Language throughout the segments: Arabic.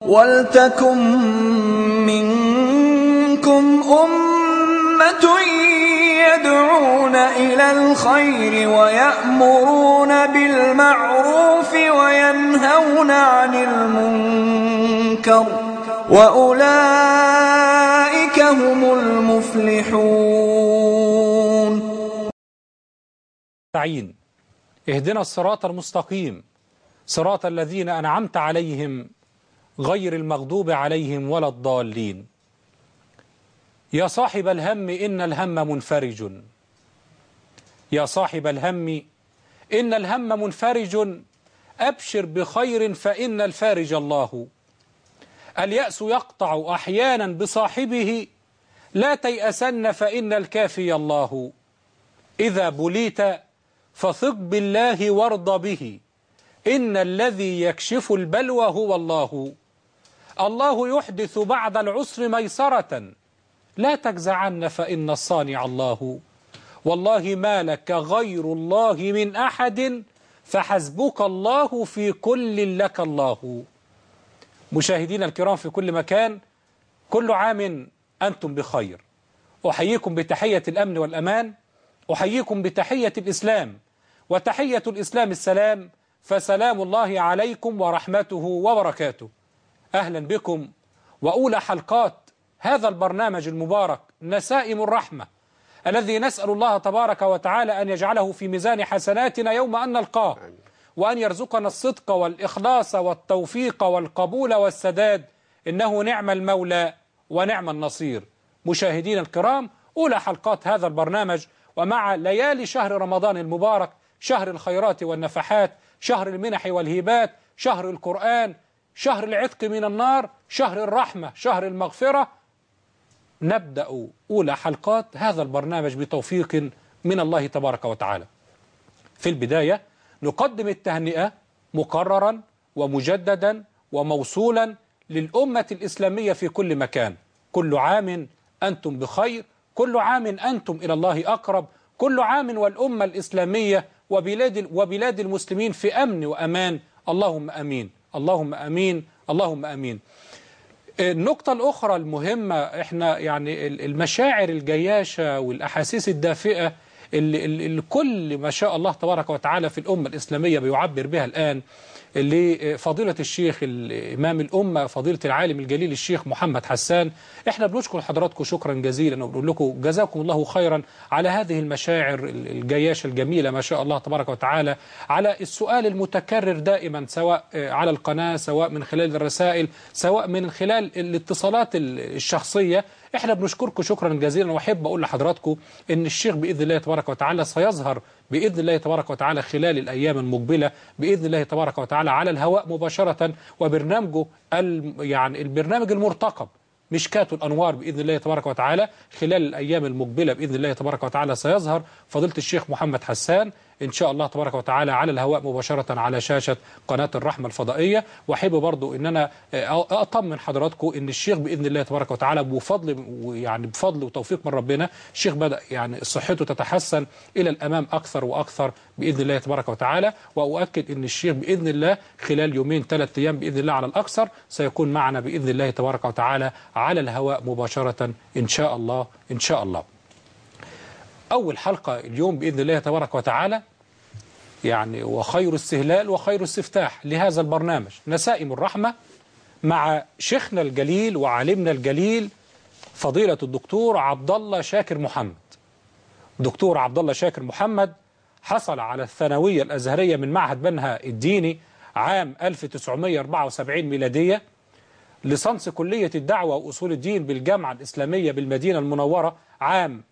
وَلْتَكُن مِّنكُمْ أُمَّةٌ يَدْعُونَ إِلَى الْخَيْرِ وَيَأْمُرُونَ بِالْمَعْرُوفِ وَيَنْهَوْنَ عَنِ الْمُنكَرِ ۚ وَأُولَٰئِكَ هُمُ الْمُفْلِحُونَ. اهدنا الصراط المستقيم صراط الذين أنعمت عليهم غير المغضوب عليهم ولا الضالين. يا صاحب الهم إن الهم منفرج، يا صاحب الهم إن الهم منفرج، أبشر بخير فإن الفارج الله. اليأس يقطع أحيانا بصاحبه، لا تيأسن فإن الكافي الله. إذا بليت فثق بالله وارض به، إن الذي يكشف البلوى هو الله. الله يحدث بعد العسر ميسرة، لا تجزعن فإن الصانع الله. والله ما لك غير الله من أحد، فحسبك الله في كل لك الله. مشاهدينا الكرام في كل مكان، كل عام أنتم بخير. أحييكم بتحية الأمن والأمان، أحييكم بتحية الإسلام، وتحية الإسلام السلام، فسلام الله عليكم ورحمته وبركاته. أهلا بكم وأولى حلقات هذا البرنامج المبارك نسائم الرحمة، الذي نسأل الله تبارك وتعالى أن يجعله في ميزان حسناتنا يوم أن نلقاه، وأن يرزقنا الصدق والإخلاص والتوفيق والقبول والسداد، إنه نعم المولى ونعم النصير. مشاهدين الكرام، أولى حلقات هذا البرنامج ومع ليالي شهر رمضان المبارك، شهر الخيرات والنفحات، شهر المنح والهبات، شهر القرآن، شهر العتق من النار، شهر الرحمة، شهر المغفرة. نبدأ أولى حلقات هذا البرنامج بتوفيق من الله تبارك وتعالى. في البداية نقدم التهنئة مكررا ومجددا وموصولا للأمة الإسلامية في كل مكان. كل عام أنتم بخير، كل عام أنتم إلى الله أقرب، كل عام والأمة الإسلامية وبلاد المسلمين في أمن وأمان. اللهم أمين، اللهم أمين، اللهم أمين. النقطة الأخرى المهمة، إحنا يعني المشاعر الجياشة والأحاسيس الدافئة اللي كل ما شاء الله تبارك وتعالى في الأمة الإسلامية بيعبر بها الآن لفضيلة الشيخ الإمام الأمة فضيلة العالم الجليل الشيخ محمد حسان. احنا بنشكر حضراتكم شكرا جزيلا، ونقول لكم جزاكم الله خيرا على هذه المشاعر الجياشة الجميلة ما شاء الله تبارك وتعالى، على السؤال المتكرر دائما سواء على القناة، سواء من خلال الرسائل، سواء من خلال الاتصالات الشخصية. احنا بنشكركم شكرا جزيلا، واحب اقول لحضراتكم ان الشيخ باذن الله تبارك وتعالى سيظهر باذن الله تبارك وتعالى خلال الايام المقبله باذن الله تبارك وتعالى على الهواء مباشره، وبرنامجه يعني البرنامج المرتقب مشكاة الأنوار بإذن الله تبارك وتعالى خلال الأيام المقبلة بإذن الله تبارك وتعالى سيظهر فضيلة الشيخ محمد حسان إن شاء الله تبارك وتعالى على الهواء مباشرة على شاشة قناة الرحمة الفضائية. وأحب برضو إن أنا أطمن حضراتكم إن الشيخ بإذن الله تبارك وتعالى بفضل وتوفيق من ربنا، الشيخ بدأ يعني صحته تتحسن إلى الأمام أكثر وأكثر بإذن الله تبارك وتعالى. وأؤكد إن الشيخ بإذن الله خلال يومين 3 أيام بإذن الله على الأكثر سيكون معنا بإذن الله تبارك وتعالى على الهواء مباشرة إن شاء الله إن شاء الله. أول حلقة اليوم بإذن الله تبارك وتعالى يعني وخير استهلال وخير استفتاح لهذا البرنامج نسائم الرحمة، مع شيخنا الجليل وعالمنا الجليل فضيلة الدكتور عبد الله شاكر محمد. دكتور عبد الله شاكر محمد حصل على الثانوية الأزهرية من معهد بنها الديني عام 1974 ميلادية، ليسانس كلية الدعوة وأصول الدين بالجامعة الإسلامية بالمدينة المنورة عام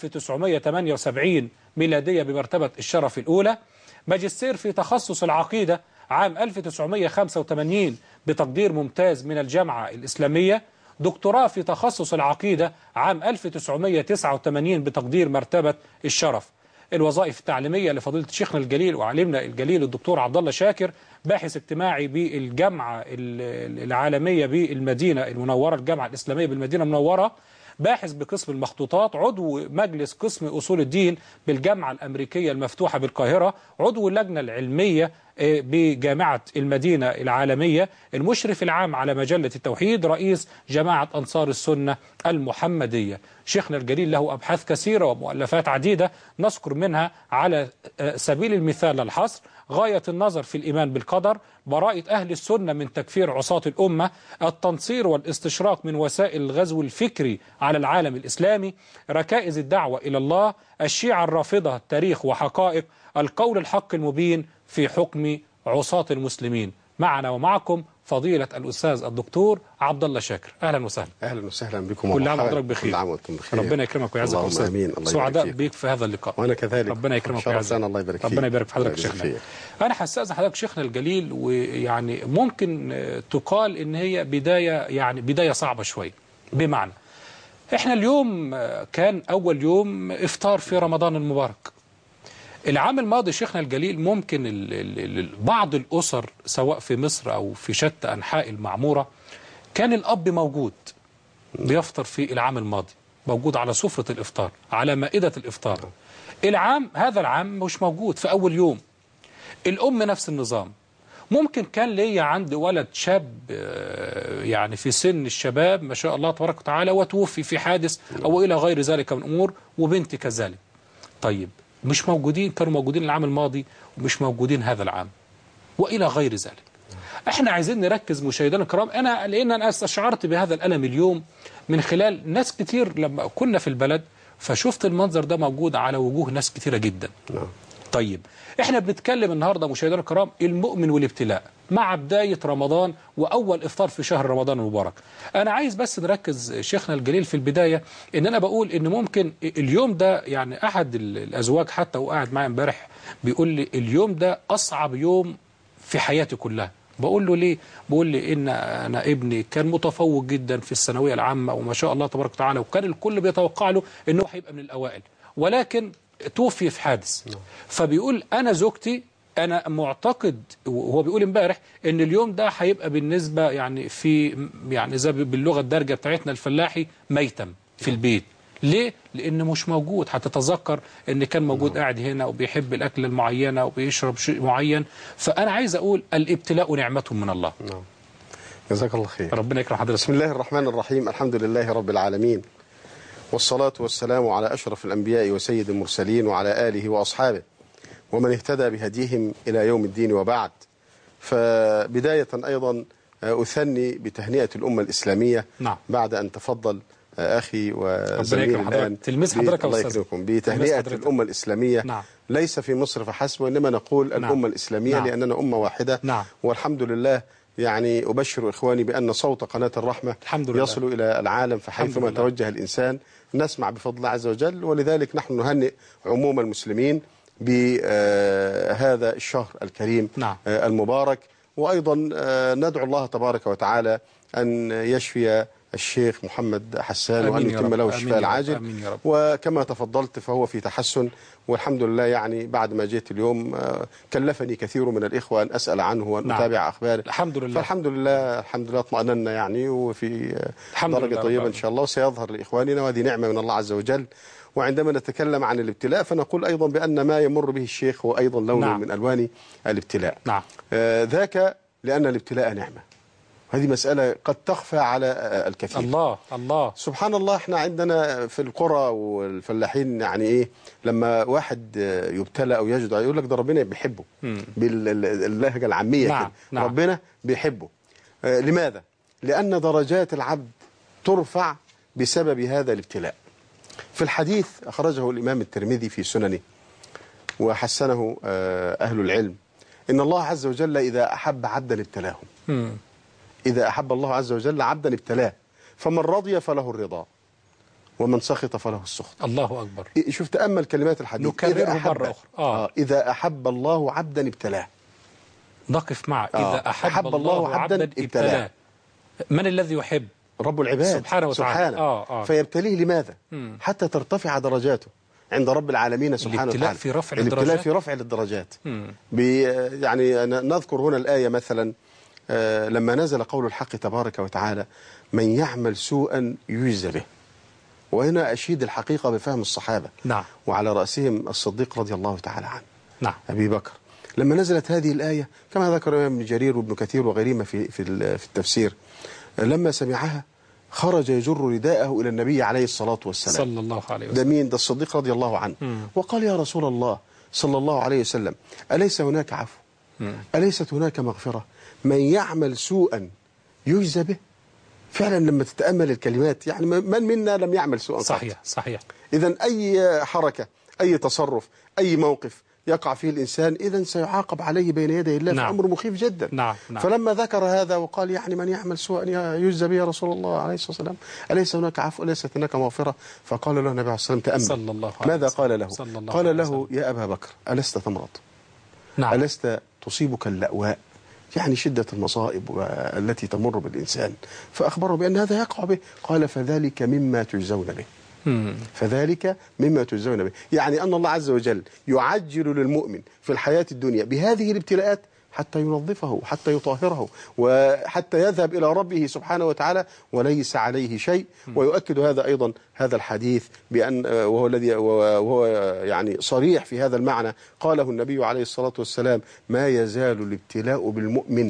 1978 ميلادية بمرتبة الشرف الأولى، ماجستير في تخصص العقيدة عام 1985 بتقدير ممتاز من الجامعة الإسلامية، دكتوراه في تخصص العقيدة عام 1989 بتقدير مرتبة الشرف. الوظائف التعليمية لفضيلة شيخنا الجليل وعالمنا الجليل الدكتور عبد الله شاكر، باحث اجتماعي بالجامعة العالمية بالمدينة المنورة، الجامعة الإسلامية بالمدينة المنورة، باحث بقسم المخطوطات، عضو مجلس قسم أصول الدين بالجامعة الأمريكية المفتوحة بالقاهرة، عضو اللجنة العلمية بجامعة المدينة العالمية، المشرف العام على مجلة التوحيد، رئيس جماعة أنصار السنة المحمدية. شيخنا الجليل له أبحاث كثيرة ومؤلفات عديدة، نذكر منها على سبيل المثال الحصر: غاية النظر في الإيمان بالقدر، براءة أهل السنة من تكفير عصاة الأمة، التنصير والاستشراق من وسائل الغزو الفكري على العالم الإسلامي، ركائز الدعوة إلى الله، الشيعة الرافضة، تاريخ وحقائق، القول الحق المبين في حكم عصاة المسلمين. معنا ومعكم فضيلة الأستاذ الدكتور عبد الله شاكر. أهلا وسهلا. أهلا وسهلا بكم. كل عام وحضرتك بخير. كل عام وأنتم بخير. ربنا يكرمك ويعزك اللهم آمين. سعداء بيك في هذا اللقاء. وأنا كذلك. ربنا يكرمك ويعزك. الله يبارك فيك. ربنا يبارك في حضرتك شيخنا. أنا هستأذن حضرتك شيخنا الجليل، ويعني ممكن تقال إن هي بداية صعبة شوية. بمعنى إحنا اليوم كان أول يوم إفطار في رمضان المبارك. العام الماضي شيخنا الجليل ممكن بعض الأسر سواء في مصر أو في شتى أنحاء المعمورة كان الأب موجود بيفطر في العام الماضي، موجود على سفرة الإفطار، على مائدة الإفطار. هذا العام مش موجود في أول يوم. الأم نفس النظام. ممكن كان ليا عندي ولد شاب يعني في سن الشباب ما شاء الله تبارك وتعالى وتوفي في حادث أو إلى غير ذلك من أمور، وبنتي كذلك. طيب مش موجودين، كانوا موجودين العام الماضي ومش موجودين هذا العام وإلى غير ذلك. احنا عايزين نركز مشاهدينا الكرام، لأن أنا استشعرت بهذا الألم اليوم من خلال ناس كتير لما كنا في البلد، فشفت المنظر ده موجود على وجوه ناس كتيرة جدا. طيب احنا بنتكلم النهاردة مشاهدينا الكرام المؤمن والابتلاء مع بداية رمضان وأول إفطار في شهر رمضان المبارك. أنا عايز بس نركز شيخنا الجليل في البداية إن أنا بقول إن ممكن اليوم ده، يعني أحد الأزواج حتى وقاعد معي امبارح بيقول لي اليوم ده أصعب يوم في حياتي كلها. بقول له ليه؟ بقول لي إن أنا ابني كان متفوق جدا في الثانوية العامة وما شاء الله تبارك وتعالى، وكان الكل بيتوقع له إنه هيبقى من الأوائل، ولكن توفي في حادث. فبيقول أنا زوجتي أنا معتقد، وهو بيقول امبارح إن اليوم ده هيبقى بالنسبة يعني زي باللغة الدارجة بتاعتنا الفلاحي ميتم في البيت. ليه؟ لأنه مش موجود. هتتذكر إن كان موجود قاعد هنا وبيحب الأكل المعينة وبيشرب شيء معين. فأنا عايز أقول الابتلاء نعمة من الله. جزاك الله خير. ربنا يكرم حضرتك. بسم الله الرحمن الرحيم. الحمد لله رب العالمين، والصلاة والسلام على أشرف الأنبياء وسيد المرسلين وعلى آله وأصحابه ومن اهتدى بهديهم إلى يوم الدين، وبعد. فبداية أيضا أثني بتهنئة الأمة الإسلامية. نعم. بعد أن تفضل أخي وزميلي الآن تلميذ حضرتك الله يكرمكم بتهنئة الأمة الإسلامية. نعم. ليس في مصر فحسب، وإنما نقول نعم. الأمة الإسلامية. نعم. لأننا أمة واحدة. نعم. والحمد لله. يعني أبشر إخواني بأن صوت قناة الرحمة يصل إلى العالم، فحيثما توجه الإنسان نسمع بفضل الله عز وجل. ولذلك نحن نهنئ عموم المسلمين بهذا الشهر الكريم. نعم. المبارك. وأيضا ندعو الله تبارك وتعالى أن يشفي الشيخ محمد حسان وأن يتم له الشفاء العاجل. وكما تفضلت فهو في تحسن والحمد لله. يعني بعد ما جيت اليوم كلفني كثير من الإخوة أن أسأل عنه وأن أتابع أخباره. الحمد لله. فالحمد لله الحمد لله اطمأننا يعني، وفي درجة طيبة إن شاء الله، وسيظهر لإخواننا، وهذه نعمة من الله عز وجل. وعندما نتكلم عن الابتلاء فنقول أيضا بأن ما يمر به الشيخ هو أيضا لون نعم. من ألوان الابتلاء. نعم. ذاك لأن الابتلاء نعمة. هذه مسألة قد تخفى على الكثير. الله سبحان الله. احنا عندنا في القرى والفلاحين يعني ايه، لما واحد يبتلى او يجد يقول لك ده ربنا بيحبه باللهجة العامية. نعم. كده. نعم. ربنا بيحبه. لماذا؟ لأن درجات العبد ترفع بسبب هذا الابتلاء. في الحديث أخرجه الإمام الترمذي في سننه وحسنه أهل العلم، إن الله عز وجل إذا أحب عبدا ابتلاهم. إذا أحب الله عز وجل عبدا ابتلاه، فمن رضي فله الرضا ومن سخط فله السخط. الله أكبر. شوف تأمل كلمات الحديث. نكرره مرة أخرى. إذا أحب الله عبدا ابتلاه. نقف معه. إذا أحب الله عبدا ابتلاه. من الذي يحب؟ رب العباد سبحانه وتعالى. فيبتليه لماذا؟ حتى ترتفع درجاته عند رب العالمين سبحانه وتعالى. الابتلاء في رفع الدرجات. الابتلاء في رفع للدرجات. يعني نذكر هنا الآية مثلا لما نزل قول الحق تبارك وتعالى: من يعمل سوءا يجزى به. وهنا أشيد الحقيقة بفهم الصحابة. نعم. وعلى رأسهم الصديق رضي الله تعالى عنه. نعم. أبي بكر لما نزلت هذه الآية كما ذكر ابن جرير وابن كثير وغيرهما في التفسير، لما سمعها خرج يجر رداءه إلى النبي عليه الصلاة والسلام صلى الله عليه ده وسلم. مين؟ ده الصديق رضي الله عنه. وقال يا رسول الله صلى الله عليه وسلم أليس هناك عفو؟ أليست هناك مغفرة؟ من يعمل سوءا يجزى به. فعلا لما تتأمل الكلمات يعني من منا لم يعمل سوءا؟ صحيح صحيح. إذن أي حركة أي تصرف أي موقف يقع فيه الإنسان إذن سيعاقب عليه بين يدي الله. نعم. فأمر مخيف جدا. نعم. نعم. فلما ذكر هذا وقال يعني من يعمل سوءا يجزى به يا رسول الله عليه الصلاة والسلام أليس هناك عفو أليست هناك مغفرة؟ فقال له النبي عليه الصلاة والسلام تأمل صلى الله عليه ماذا وسلم. قال له؟ صلى الله قال عليه له وسلم. يا أبا بكر ألست تمرض؟ نعم. ألست تصيبك اللأواء؟ يعني شدة المصائب التي تمر بالإنسان، فأخبره بأن هذا يقع به. قال فذلك مما تجزون به. فذلك مما تجزون به، يعني أن الله عز وجل يعجل للمؤمن في الحياة الدنيا بهذه الابتلاءات حتى ينظفه حتى يطهره وحتى يذهب إلى ربه سبحانه وتعالى وليس عليه شيء. ويؤكد هذا أيضا هذا الحديث بأن وهو يعني صريح في هذا المعنى، قاله النبي عليه الصلاة والسلام ما يزال الابتلاء بالمؤمن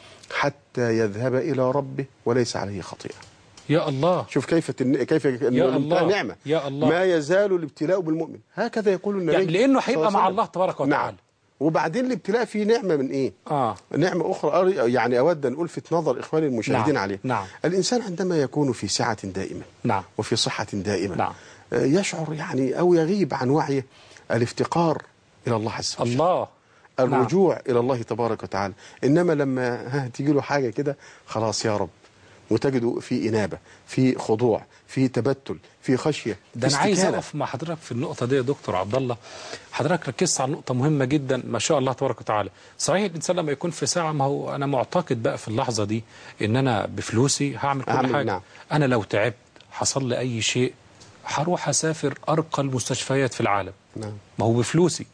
حتى يذهب إلى ربه وليس عليه خطيئة. يا الله. شوف كيف يا الله. نعمة. يا الله. ما يزال الابتلاء بالمؤمن، هكذا يقول النبي يعني لأنه صلى هيبقى الله مع عليه الله تبارك وسلم. وتعالى. نعم. وبعدين الابتلاء فيه نعمة من إيه؟ نعمة أخرى يعني أود أن ألفت نظر إخواني المشاهدين نعم. عليه. نعم. الإنسان عندما يكون في سعة دائمة نعم. وفي صحة دائمة نعم. يشعر يعني أو يغيب عن وعيه الافتقار إلى الله عز وجل. الله. الرجوع إلى الله تبارك وتعالى. إنما لما تيجي له حاجة كده خلاص يا رب، وتجده في إنابة في خضوع في تبتل في خشية. ده أنا عايز أقف مع حضرتك في النقطة دي يا دكتور عبد الله. حضرتك ركزت على نقطة مهمة جدا ما شاء الله تبارك وتعالى. صحيح الإنسان لما يكون في ساعة، ما هو أنا معتقد بقى في اللحظة دي إن أنا بفلوسي هعمل كل حاجة. نعم. أنا لو تعبت حصل لي أي شيء هروح أسافر أرقى المستشفيات في العالم. نعم. ما هو بفلوسي.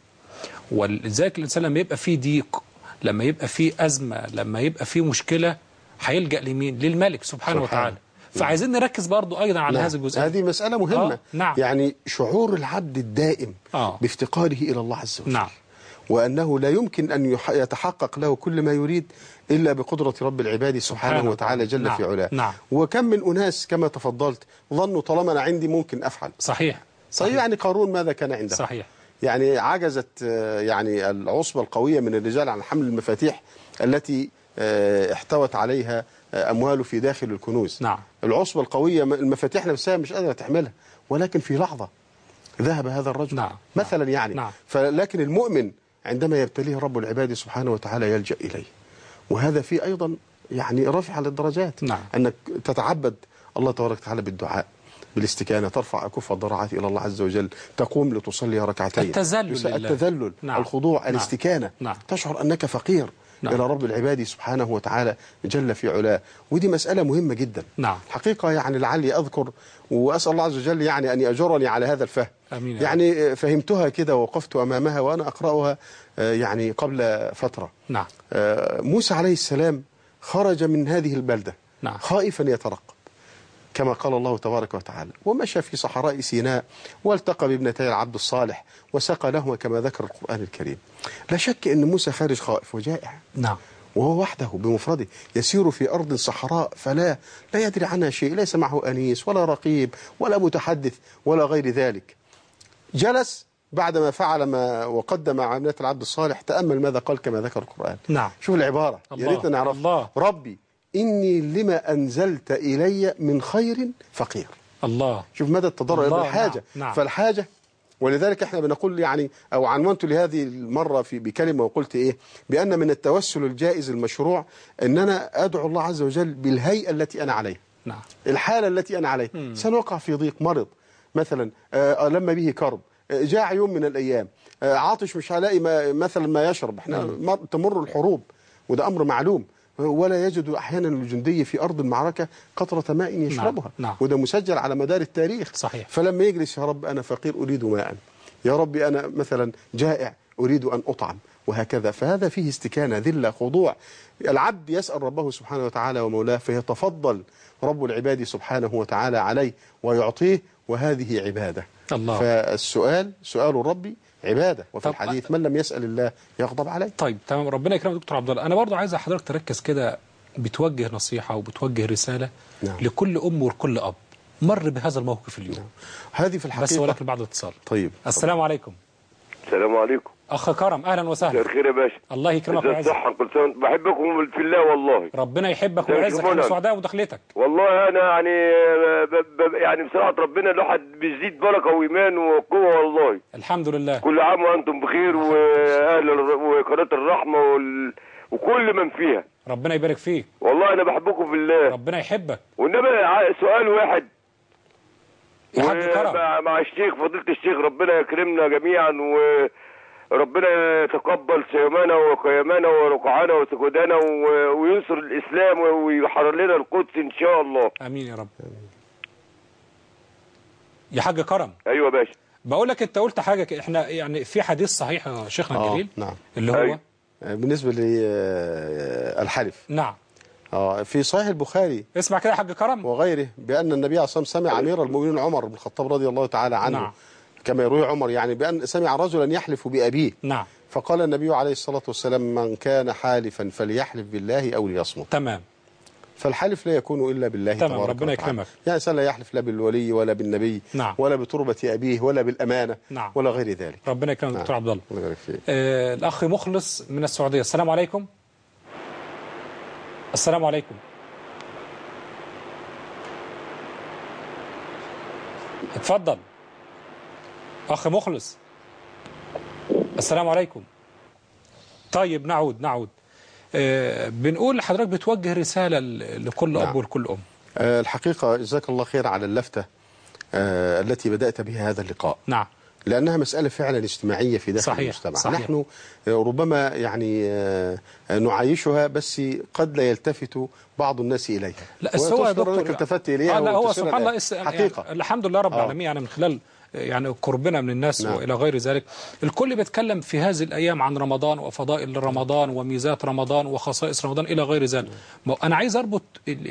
ولذلك الإنسان لما يبقى فيه ضيق، لما يبقى فيه أزمة، لما يبقى فيه مشكلة، هيلجأ لمين؟ للملك سبحانه وتعالى. فعايزين نركز برضو أيضا على هذا الجزء. هذه مسألة مهمة. نعم. يعني شعور العبد الدائم بافتقاره إلى الله عز وجل. نعم. وأنه لا يمكن أن يتحقق له كل ما يريد إلا بقدرة رب العباد سبحانه وتعالى جل نعم. في علاه. نعم. وكم من أناس كما تفضلت ظنوا طالما أنا عندي ممكن أفعل. صحيح. صحيح. يعني قارون ماذا كان عنده؟ صحيح. يعني عجزت يعني العصبة القوية من الرجال عن حمل المفاتيح التي احتوت عليها أمواله في داخل الكنوز. نعم. العصبة القوية المفاتيح نفسها مش قادرة تحملها، ولكن في لحظة ذهب هذا الرجل. نعم. مثلا يعني. نعم. فلكن المؤمن عندما يبتليه رب العباد سبحانه وتعالى يلجأ إليه، وهذا فيه أيضا يعني رفع للدرجات. نعم. أنك تتعبد الله تبارك وتعالى بالدعاء بالاستكانة، ترفع أكف الضراعات إلى الله عز وجل، تقوم لتصلي ركعتين، التذلل. نعم. الخضوع. نعم. الاستكانة. نعم. تشعر أنك فقير. نعم. إلى رب العباد سبحانه وتعالى جل في علاه. ودي مسألة مهمة جدا. نعم. حقيقة يعني لعلي أذكر وأسأل الله عز وجل يعني أن يأجرني على هذا الفهم. أمين. يعني فهمتها كده ووقفت أمامها وأنا أقرأها يعني قبل فترة. نعم. موسى عليه السلام خرج من هذه البلدة. نعم. خائفا يترقب كما قال الله تبارك وتعالى، ومشى في صحراء سيناء والتقى بابنتي العبد الصالح وسقى لهما كما ذكر القرآن الكريم. لا شك أن موسى خارج خائف وجائع. نعم. وهو وحده بمفرده يسير في أرض صحراء لا يدري عنها شيء، ليس معه أنيس ولا رقيب ولا متحدث ولا غير ذلك. جلس بعدما فعل ما وقدم على ابنة العبد الصالح، تأمل ماذا قال كما ذكر القرآن. نعم. شوف العبارة يا ريتنا نعرف. ربي إني لما أنزلت إلي من خير فقير. الله. شوف مدى التضرع بالحاجة. نعم. فالحاجة، ولذلك احنا بنقول يعني أو عنونت لهذه المرة بكلمة وقلت إيه، بأن من التوسل الجائز المشروع أن أنا أدعو الله عز وجل بالهيئة التي أنا عليها. نعم. الحالة التي أنا عليها. سنوقع في ضيق، مرض مثلا، لما به كرب، جاء يوم من الأيام، عاطش مش هلاقي مثلا ما يشرب. احنا تمر الحروب وده أمر معلوم، ولا يجد أحيانا الجندي في أرض المعركة قطرة ماء يشربها. نعم. وده مسجل على مدار التاريخ. صحيح. فلما يجلس يا رب أنا فقير أريد ماء، يا رب أنا مثلا جائع أريد أن أطعم، وهكذا. فهذا فيه استكانة، ذلة، خضوع. العبد يسأل ربه سبحانه وتعالى ومولاه، فيتفضل رب العباد سبحانه وتعالى عليه ويعطيه، وهذه عبادة. الله. فالسؤال سؤال الرب عبادة، وفي الحديث من لم يسأل الله يغضب عليه. طيب تمام، ربنا يكرمك دكتور عبد الله. أنا برضو عايز حضرتك تركز كده، بتوجه نصيحة وبتوجه رسالة نعم. لكل أم ولكل أب مر بهذا الموقف اليوم. نعم. هذه في الحقيقة بس ولكن بعد الاتصال. طيب. السلام عليكم. السلام عليكم. أخ كرم، أهلا وسهلا. مساء الخير يا باشا. الله يكرمك ازي ويعزك. الصحة؟ كل سنة بحبكم في الله والله. ربنا يحبك ازيك يا ويعزك، احنا منى؟ سعداء ودخلتك. والله أنا يعني يعني بصراحة ربنا الواحد بيزيد بركة وإيمان وقوة والله. الحمد لله. كل عام وأنتم بخير، وأهل وقناة الرحمة وكل من فيها. ربنا يبارك فيك. والله أنا بحبكم في الله. ربنا يحبك. والنبي سؤال واحد يا حاج كرم. مع الشيخ، فضيلة الشيخ، ربنا يكرمنا جميعا وربنا يتقبل صيامنا وقيامنا وركوعنا وسجودنا وينصر الإسلام ويحرر لنا القدس إن شاء الله. امين يا رب. يا حاج كرم. ايوه يا باشا. بقول لك، انت قلت حاجه احنا يعني في حديث صحيح يا شيخنا الجليل. نعم. اللي هو أيوة. بالنسبة للحلف. نعم. في صحيح البخاري اسمع كده يا حاج كرم. وغيره بأن النبي عليه الصلاة والسلام سمع أمير المؤمنين عمر بن الخطاب رضي الله تعالى عنه. نعم. كما يروي عمر، يعني بأن سمع رجلا يحلف بأبيه. نعم. فقال النبي عليه الصلاة والسلام: من كان حالفا فليحلف بالله أو ليصمت. تمام. فالحلف لا يكون إلا بالله تمام. تبارك ربنا وتعالى. يكرمك. يعني إنسان لا يحلف لا بالولي ولا بالنبي. نعم. ولا بتربة أبيه ولا بالأمانة. نعم. ولا غير ذلك. ربنا يكرمك دكتور عبد الله. الله يبارك فيك. الأخ مخلص من السعودية. السلام عليكم. السلام عليكم. اتفضل أخ مخلص. السلام عليكم. طيب نعود. بنقول لحضرتك بتوجه رسالة لكل أب ولكل أم. الحقيقة جزاك الله خير على اللفتة التي بدأت بها هذا اللقاء. نعم. لأنها مسألة فعلا اجتماعية في داخل المجتمع. صحيح. نحن ربما يعني نعايشها، بس قد لا يلتفت بعض الناس إليها. لا السوء يا دكتور أنك التفت إليها. لا هو سبحان الله حقيقة. يعني الحمد لله رب العالمين، يعني من خلال يعني قربنا من الناس. نعم. وإلى غير ذلك، الكل بيتكلم في هذه الأيام عن رمضان وفضائل رمضان وميزات رمضان وخصائص رمضان إلى غير ذلك. أنا عايز أربط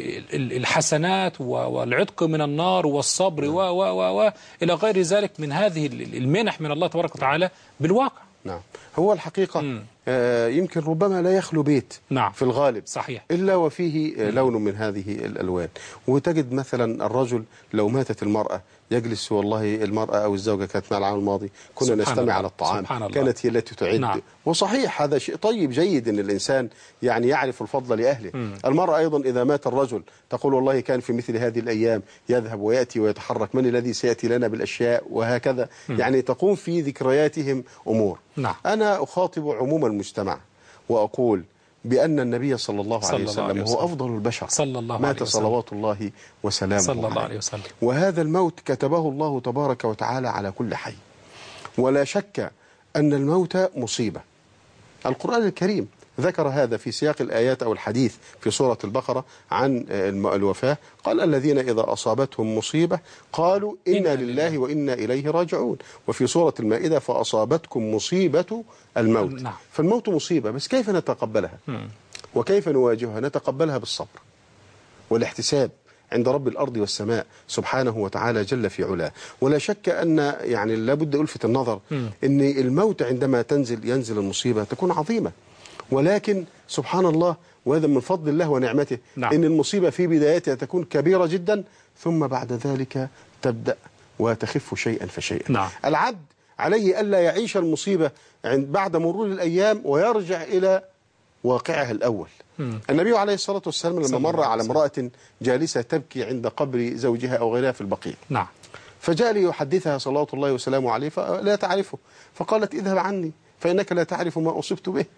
الحسنات والعتق من النار والصبر إلى غير ذلك من هذه المنح من الله تبارك وتعالى بالواقع. نعم. هو الحقيقة يمكن ربما لا يخلو بيت. نعم. في الغالب. صحيح. إلا وفيه لون من هذه الألوان. وتجد مثلا الرجل لو ماتت المرأة يجلس، والله المرأة أو الزوجة كانت مع العام الماضي كنا نجتمع على الطعام، كانت هي التي تعد. نعم. وصحيح هذا شيء طيب جيد أن الإنسان يعني يعرف الفضل لأهله. المرأة أيضا إذا مات الرجل تقول والله كان في مثل هذه الأيام يذهب ويأتي ويتحرك، من الذي سيأتي لنا بالأشياء وهكذا. يعني تقوم في ذكرياتهم أمور. نعم. أنا أخاطب عموم المجتمع وأقول بأن النبي صلى الله عليه وسلم هو أفضل البشر. صلى الله عليه مات وسلم. صلوات الله وسلامه صلى الله عليه وسلم. وهذا الموت كتبه الله تبارك وتعالى على كل حي، ولا شك أن الموت مصيبة. القرآن الكريم ذكر هذا في سياق الآيات أو الحديث في سورة البقرة عن الوفاة. قال الذين إذا أصابتهم مصيبة قالوا إنا لله وإنا إليه راجعون. وفي سورة المائدة فأصابتكم مصيبة الموت. نعم. فالموت مصيبة، بس كيف نتقبلها وكيف نواجهها؟ نتقبلها بالصبر والاحتساب عند رب الأرض والسماء سبحانه وتعالى جل في علاه. ولا شك أن يعني لابد ألفت النظر أن الموت عندما ينزل المصيبة تكون عظيمة، ولكن سبحان الله وهذا من فضل الله ونعمته. نعم. إن المصيبة في بدايتها تكون كبيرة جدا، ثم بعد ذلك تبدأ وتخف شيئا فشيئا. نعم. العبد عليه ألا يعيش المصيبة بعد مرور الأيام ويرجع إلى واقعها الأول. النبي عليه الصلاة والسلام لما مر على امرأة جالسة تبكي عند قبر زوجها أو غيرها في البقيع، نعم، فجاء ليحدثها صلوات الله وسلامه عليه فلا تعرفه، فقالت اذهب عني فإنك لا تعرف ما أصبت به.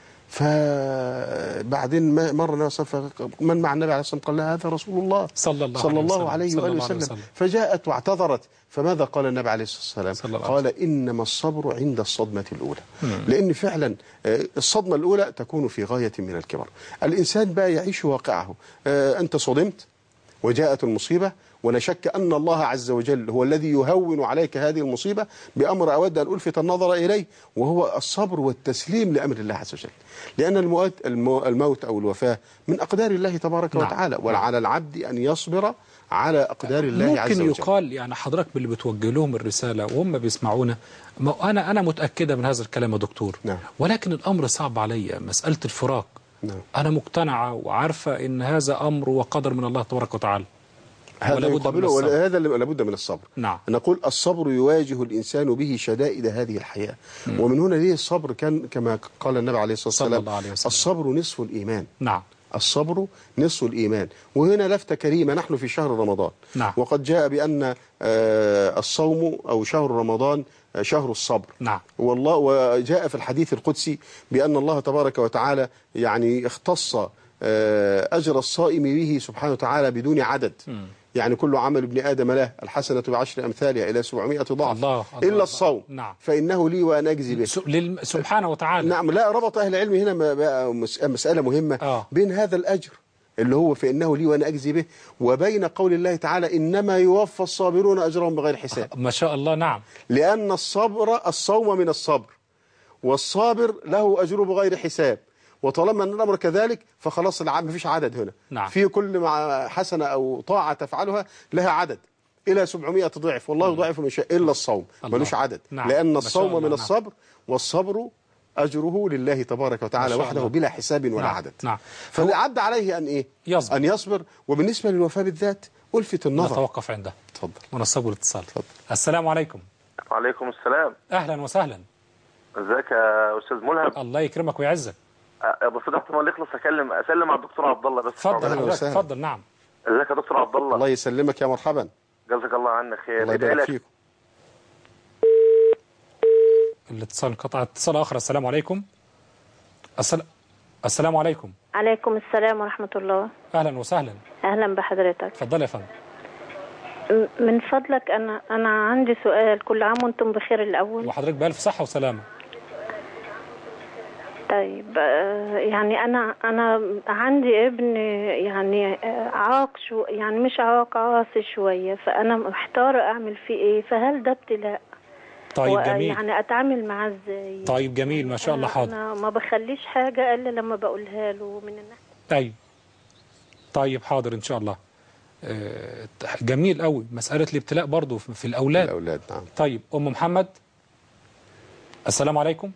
فبعدين مر النبي صلى الله عليه وسلم، من مع النبي عليه الصلاة والسلام؟ قال لها هذا رسول الله صلى الله عليه وآله وسلم. فجاءت واعتذرت، فماذا قال النبي عليه الصلاة والسلام؟ قال إنما الصبر عند الصدمة الأولى. لأن فعلا الصدمة الأولى تكون في غاية من الكبر. الإنسان بقى يعيش واقعه. أنت صدمت وجاءت المصيبة، ولا شك أن الله عز وجل هو الذي يهون عليك هذه المصيبة بأمر أود أن ألفت النظر إليه، وهو الصبر والتسليم لأمر الله عز وجل. لأن الموت أو الوفاة من أقدار الله تبارك وتعالى، وعلى العبد أن يصبر على أقدار الله عز وجل. ممكن يقال يعني حضرتك باللي بتوجه لهم الرسالة وهم بيسمعونا، أنا متأكدة من هذا الكلام يا دكتور. نعم. ولكن الأمر صعب علي، مسألة الفراق. نعم. أنا مقتنعة وعارفة إن هذا أمر وقدر من الله تبارك وتعالى، هذا يقابله، وهذا اللي لابد من الصبر. نعم. نقول الصبر يواجه الإنسان به شدائد هذه الحياة. ومن هنا ليه الصبر كان كما قال النبي عليه الصلاة والسلام الصبر نصف الإيمان. نعم. الصبر نصف الإيمان. وهنا لفتة كريمة، نحن في شهر رمضان. نعم. وقد جاء بأن الصوم أو شهر رمضان شهر الصبر. نعم. والله وجاء في الحديث القدسي بأن الله تبارك وتعالى يعني اختص أجر الصائم به سبحانه وتعالى بدون عدد. يعني كل عمل ابن آدم له الحسنة بعشر أمثالها إلى 700 ضعف. الله إلا الصوم. نعم. فإنه لي وأنا أجزي به سبحانه وتعالى. نعم. لا، ربط أهل العلم هنا بقى مسألة مهمة بين هذا الأجر اللي هو فإنه لي وأنا أجزي به، وبين قول الله تعالى إنما يوفى الصابرون أجرهم بغير حساب. ما شاء الله. نعم. لأن الصوم من الصبر، والصابر له أجره بغير حساب. وطالما أن الأمر كذلك فخلاص ما فيش عدد هنا. نعم. في كل حسنة أو طاعة تفعلها لها عدد إلى 700 ضعف، والله يضاعف من شاء، إلا الصوم ملوش عدد. نعم. لأن الصوم من الصبر، والصبر أجره لله تبارك وتعالى وحده بلا حساب ولا عدد. نعم. فالعبد عليه أن إيه؟ يصبر. أن يصبر. وبالنسبة للوفاة بالذات ألفت النظر. نتوقف عنده. تفضل. ونصب الاتصال. تفضل. السلام عليكم. وعليكم السلام. أهلا وسهلا. ازيك يا أستاذ ملهم؟ الله يكرمك ويعزك. بس ده احتمال يخلص اسلم على الدكتور عبد الله بس. اتفضل. اتفضل. نعم. ازيك يا دكتور عبد الله؟ الله يسلمك يا مرحبا. جزاك الله عنك خير. الله يبارك فيكم. الاتصال انقطع. اتصال آخر. السلام عليكم. السلام عليكم. عليكم السلام ورحمة الله. أهلا وسهلا. أهلا بحضرتك. اتفضل يا فندم. من فضلك أنا عندي سؤال. كل عام وأنتم بخير الأول. وحضرتك بألف صحة وسلامة. طيب يعني أنا عندي ابن يعني عاق يعني مش عاق، عاصي شوية، فأنا محتارة أعمل فيه إيه. فهل ده ابتلاء؟ طيب جميل. يعني أتعامل معاه إزاي؟ طيب جميل ما شاء الله. حاضر. أنا ما بخليش حاجة إلا لما بقولها له من الناحية. أيوة. طيب حاضر إن شاء الله. جميل قوي. مسألة الابتلاء برضو في الأولاد. نعم. طيب أم محمد. السلام عليكم.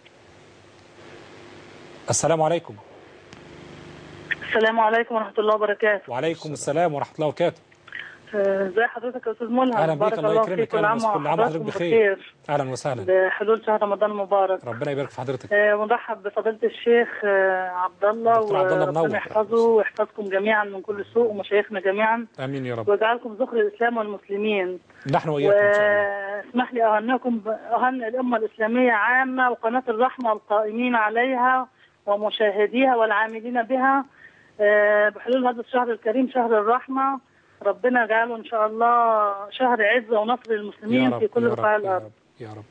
السلام عليكم. السلام عليكم ورحمة الله وبركاته. وعليكم السلام ورحمة الله وبركاته. ازي حضرتك يا استاذ ملهم؟ اهلا بيك. الله يكرمك. كل عام وحضرتك بخير. اهلا وسهلا. بحلول شهر رمضان المبارك. ربنا يبارك في حضرتك. ونرحب بفضيلة الشيخ عبد الله، وربنا يحفظه ويحفظكم جميعا من كل سوء، ومشايخنا جميعا. امين يا رب. ويجعلكم ذخر الاسلام والمسلمين. نحن واياكم ان شاء الله. اسمح لي اهنئ الامه الاسلاميه عامه وقناه الرحمه القائمين عليها ومشاهديها والعاملين بها بحلول هذا الشهر الكريم، شهر الرحمة. ربنا يجعله إن شاء الله شهر عزة ونصر للمسلمين في كل بقاع الأرض يا رب.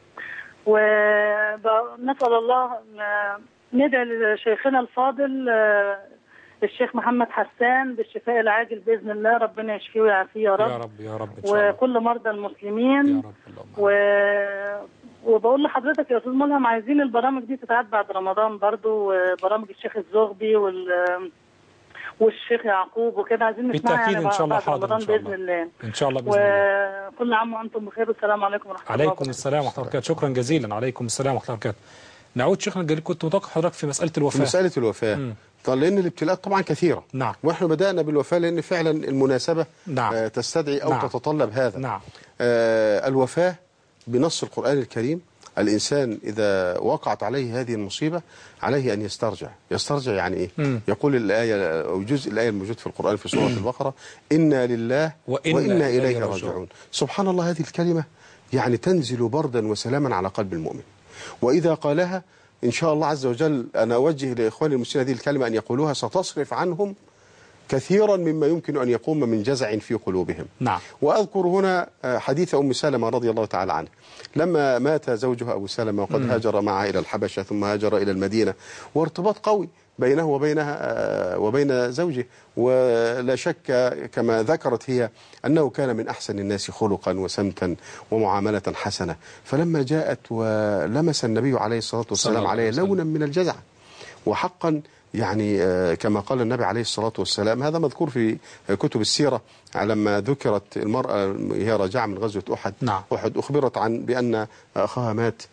ونسأل الله ندعي لشيخنا الفاضل الشيخ محمد حسان بالشفاء العاجل بإذن الله. ربنا يشفيه ويعافيه يا رب. يا رب يا رب إن شاء الله. وكل مرضى المسلمين يا رب. اللهم وبقول لحضرتك يا استاذ ملهم عايزين البرامج دي تتعاد بعد رمضان برضو، برامج الشيخ الزغبي والشيخ يعقوب وكده، عايزين نسمعها بالتأكيد يعني إن شاء الله. بعد رمضان بإذن الله. إن شاء الله بإذن الله. وكل عام وأنتم بخير والسلام عليكم ورحمة الله وبركاته. عليكم السلام ورحمة الله وبركاته. شكرا جزيلا. عليكم السلام ورحمة الله وبركاته. نعود شيخنا الجليل، كنت متوقع حضرتك في مسألة الوفاة. مسألة الوفاة طبعا، لأن الابتلاءات طبعا كثيرة. نعم. ونحن بدأنا بالوفاة لأن فعلا المناسبة نعم. تستدعي أو تتطلب هذا. نعم. الوفاة بنص القرآن الكريم، الإنسان إذا وقعت عليه هذه المصيبة عليه أن يسترجع يعني إيه؟ يقول الآية أو جزء الآية الموجود في القرآن في سورة البقرة: إنا لله وإنا إليه راجعون. سبحان الله، هذه الكلمة يعني تنزل بردا وسلاما على قلب المؤمن، وإذا قالها إن شاء الله عز وجل أنا أوجه لإخواني المسلمين هذه الكلمة أن يقولوها، ستصرف عنهم كثيرا مما يمكن أن يقوم من جزع في قلوبهم. نعم. وأذكر هنا حديث أم سلمة رضي الله تعالى عنها لما مات زوجها أبو سلمة وقد هاجر معها إلى الحبشة ثم هاجر إلى المدينة، وارتباط قوي بينه وبينها وبين زوجه. ولا شك كما ذكرت هي أنه كان من أحسن الناس خلقا وسمتا ومعاملة حسنة. فلما جاءت ولمس النبي عليه الصلاة والسلام عليه لونا من الجزع، وحقا يعني كما قال النبي عليه الصلاة والسلام، هذا مذكور في كتب السيرة، لما ذكرت المرأة هي راجعة من غزوة أحد. نعم. أحد أخبرت عن بأن أخاها مات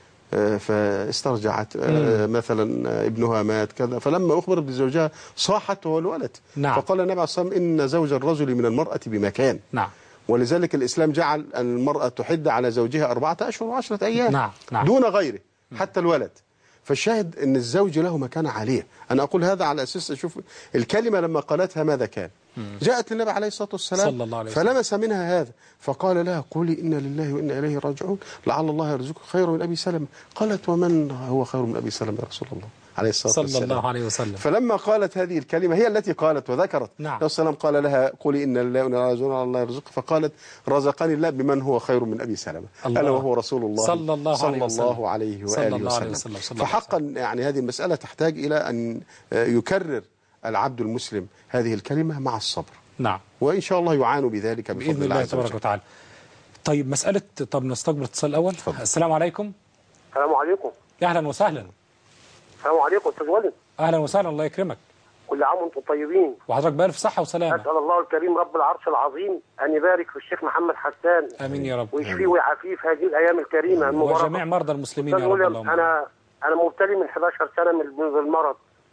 فاسترجعت، مثلا ابنها مات كذا، فلما أخبرت بزوجها صاحت والولد. نعم. فقال النبي عليه الصلاة والسلام إن زوج الرجل من المرأة بمكان. نعم. ولذلك الإسلام جعل المرأة تحد على زوجها 4 أشهر و10 أيام. نعم. نعم. دون غيره حتى الولد. فالشاهد أن الزوج له مكانة عالية. أنا أقول هذا على أساس أشوف الكلمة لما قالتها ماذا كان. جاءت للنبي عليه الصلاة والسلام صلى الله عليه وسلم. فلمس منها هذا فقال لها قولي إنا لله وإنا إليه راجعون لعل الله يرزقك خير من أبي سلمة. قالت ومن هو خير من أبي سلمة يا رسول الله عليه الصلاة والسلام. صلى الله عليه وسلم. فلما قالت هذه الكلمة هي التي قالت وذكرت. نعم. النبي صلى الله عليه وسلم قال لها قولي إن لله وإنا إليه راجعون لعل الله يرزقك، فقالت رزقني الله بمن هو خير من أبي سلمة ألا وهو رسول الله صلى الله عليه وآله وسلم. فحقا يعني هذه المسألة تحتاج إلى أن يكرر العبد المسلم هذه الكلمة مع الصبر. نعم. وإن شاء الله يعانوا بذلك بإذن الله تبارك وتعالى. طيب مسألة، طب نستقبل اتصال الأول. فضل. السلام عليكم. السلام عليكم. أهلا وسهلا. السلام عليكم استاذ ولي. أهلا وسهلا، الله يكرمك. كل عام وانتم طيبين. وحضرتك بألف صحة وسلامة. اسال الله الكريم رب العرش العظيم ان يبارك في الشيخ محمد حسان. آمين يا رب. ويشفيه ويعافيه في هذه الايام الكريمه المباركه. وجميع مرضى المسلمين يا أستاذ رب. ولي، اللهم انا مبتلي من 11 سنه بالمرض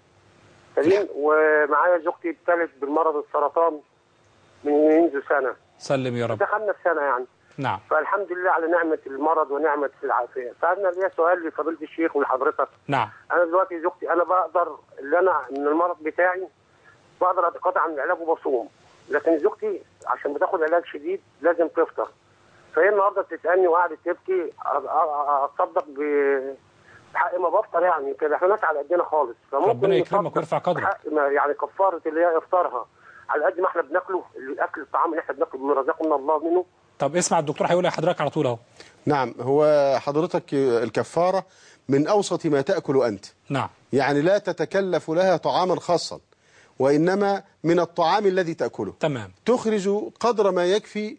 سليم، ومعايا زوجتي ابتلت بالمرض السرطان منذ سنه. سلم يا رب. دخلنا في سنه يعني. نعم. فالحمد لله على نعمه المرض ونعمه العافيه. فانا ليا سؤال لفضيله الشيخ ولحضرتك. نعم. انا دلوقتي زوجتي انا بقدر اللي انا من المرض بتاعي بقدر اتقاطع عن العلاج وبصوم، لكن زوجتي عشان بتاخد علاج شديد لازم تفطر. فهي النهارده بتسالني وقعدت تبكي اتصدق بحق ما بفطر يعني كده، احنا ناس على قدنا خالص. ربنا يكرمك ويرفع قدرك. يعني كفاره اللي هي افطارها على قد ما احنا بناكله، الاكل الطعام اللي احنا بناكله من رزقنا الله منه. طب اسمع الدكتور هيقول لحضرتك على طول اهو. نعم. هو حضرتك الكفارة من أوسط ما تأكل أنت. نعم. يعني لا تتكلف لها طعاما خاصا، وإنما من الطعام الذي تأكله. تمام. تخرج قدر ما يكفي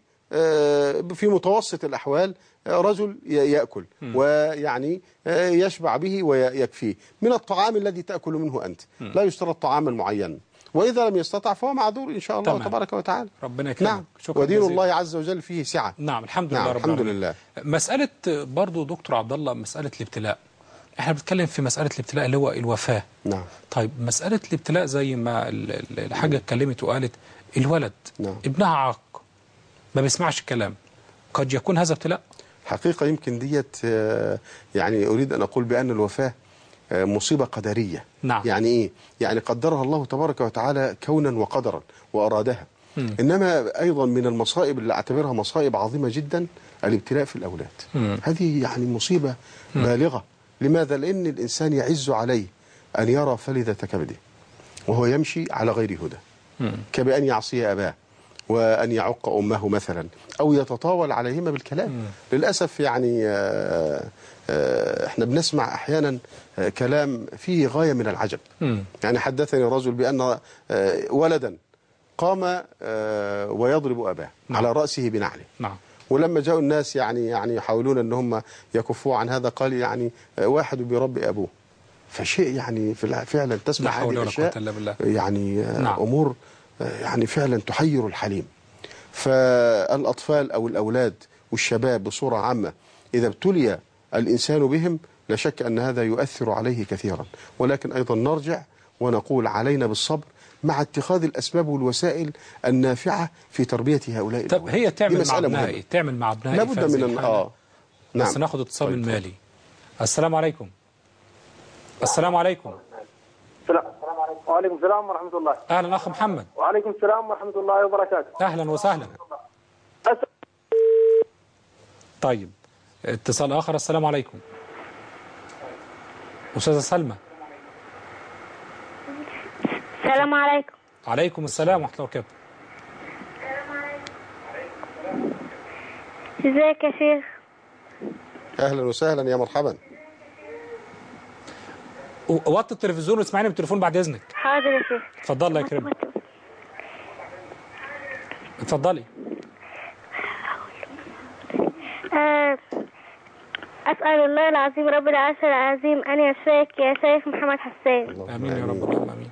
في متوسط الأحوال رجل يأكل ويعني يشبع به ويكفيه من الطعام الذي تأكل منه أنت. لا يشترط طعاما معينا، وإذا لم يستطع فهو معذور إن شاء الله. تمام. تبارك وتعالى. ربنا يكرمك. نعم. شكرا ودين جزيلا. الله عز وجل فيه سعة. نعم الحمد لله. نعم. رب الحمد العالمين. لله. مسألة برضو دكتور عبد الله، مسألة الابتلاء، احنا بنتكلم في مسألة الابتلاء اللي هو الوفاة. نعم. طيب مسألة الابتلاء زي ما الحاجة اتكلمت وقالت الولد نعم. ابنها عاق ما بيسمعش الكلام، قد يكون هذا ابتلاء. حقيقة يمكن ديت يعني أريد أن أقول بأن الوفاة مصيبة قدرية. نعم. يعني إيه؟ يعني قدرها الله تبارك وتعالى كونا وقدرا وأرادها. إنما أيضا من المصائب اللي أعتبرها مصائب عظيمة جدا الابتلاء في الأولاد. هذه يعني مصيبة بالغة. لماذا؟ لأن الإنسان يعز عليه أن يرى فلذة كبده وهو يمشي على غير هدى، كبأن يعصي أباه وأن يعق أمه مثلا، أو يتطاول عليهما بالكلام. للأسف يعني احنا بنسمع أحيانا كلام فيه غاية من العجب. يعني حدثني رجل بأن ولدا قام ويضرب أباه على رأسه بنعله. نعم. ولما جاءوا الناس يعني يحاولون أن هم يكفوا عن هذا، قال يعني واحد بيربي أبوه. فشيء يعني فعلا تسمع هذه الأشياء يعني نعم. أمور يعني فعلا تحير الحليم. فالأطفال أو الأولاد والشباب بصورة عامة إذا ابتلي الإنسان بهم لا شك أن هذا يؤثر عليه كثيرا، ولكن أيضا نرجع ونقول علينا بالصبر مع اتخاذ الأسباب والوسائل النافعة في تربية هؤلاء. طب هي تعمل مع ابنها تعمل مع ابنها لابد من نعم. بس ناخد اتصال من مالي. السلام عليكم. السلام عليكم. وعليكم السلام ورحمة الله. أهلا أخ محمد. وعليكم السلام ورحمة الله وبركاته. أهلا وسهلا. طيب اتصال آخر. السلام عليكم. أستاذة سلمى. السلام عليكم. عليكم السلام ورحمة الله وبركاته. ازيك يا شيخ؟ أهلا وسهلا يا مرحبا. وطي التلفزيون واسمعيني بالتليفون بعد اذنك. حاضر يا شيخ. اتفضلي يا كريم. اتفضلي. أسأل الله العظيم رب العرش العظيم أن يشفيك يا شيخ محمد حسان. امين يا رب، اللهم امين.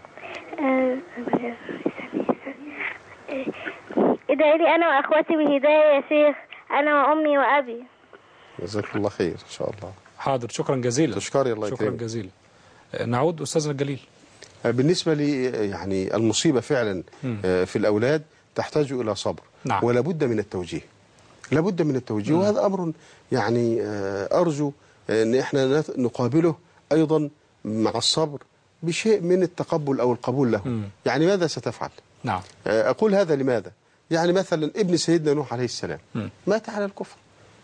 ادعي لي أنا وأخواتي بهداية يا شيخ، أنا وأمي وأبي. جزاك الله خير ان شاء الله. حاضر، شكرا جزيلا. تشكري، الله يكرمك. شكرا جزيلا. نعود أستاذنا الجليل. بالنسبة لي يعني المصيبة فعلا في الأولاد تحتاج إلى صبر. نعم. ولا بد من التوجيه، لابد من التوجيه. وهذا أمر يعني أرجو أن احنا نقابله أيضا مع الصبر بشيء من التقبل أو القبول له. يعني ماذا ستفعل؟ نعم. أقول هذا لماذا؟ يعني مثلا ابن سيدنا نوح عليه السلام مات على الكفر،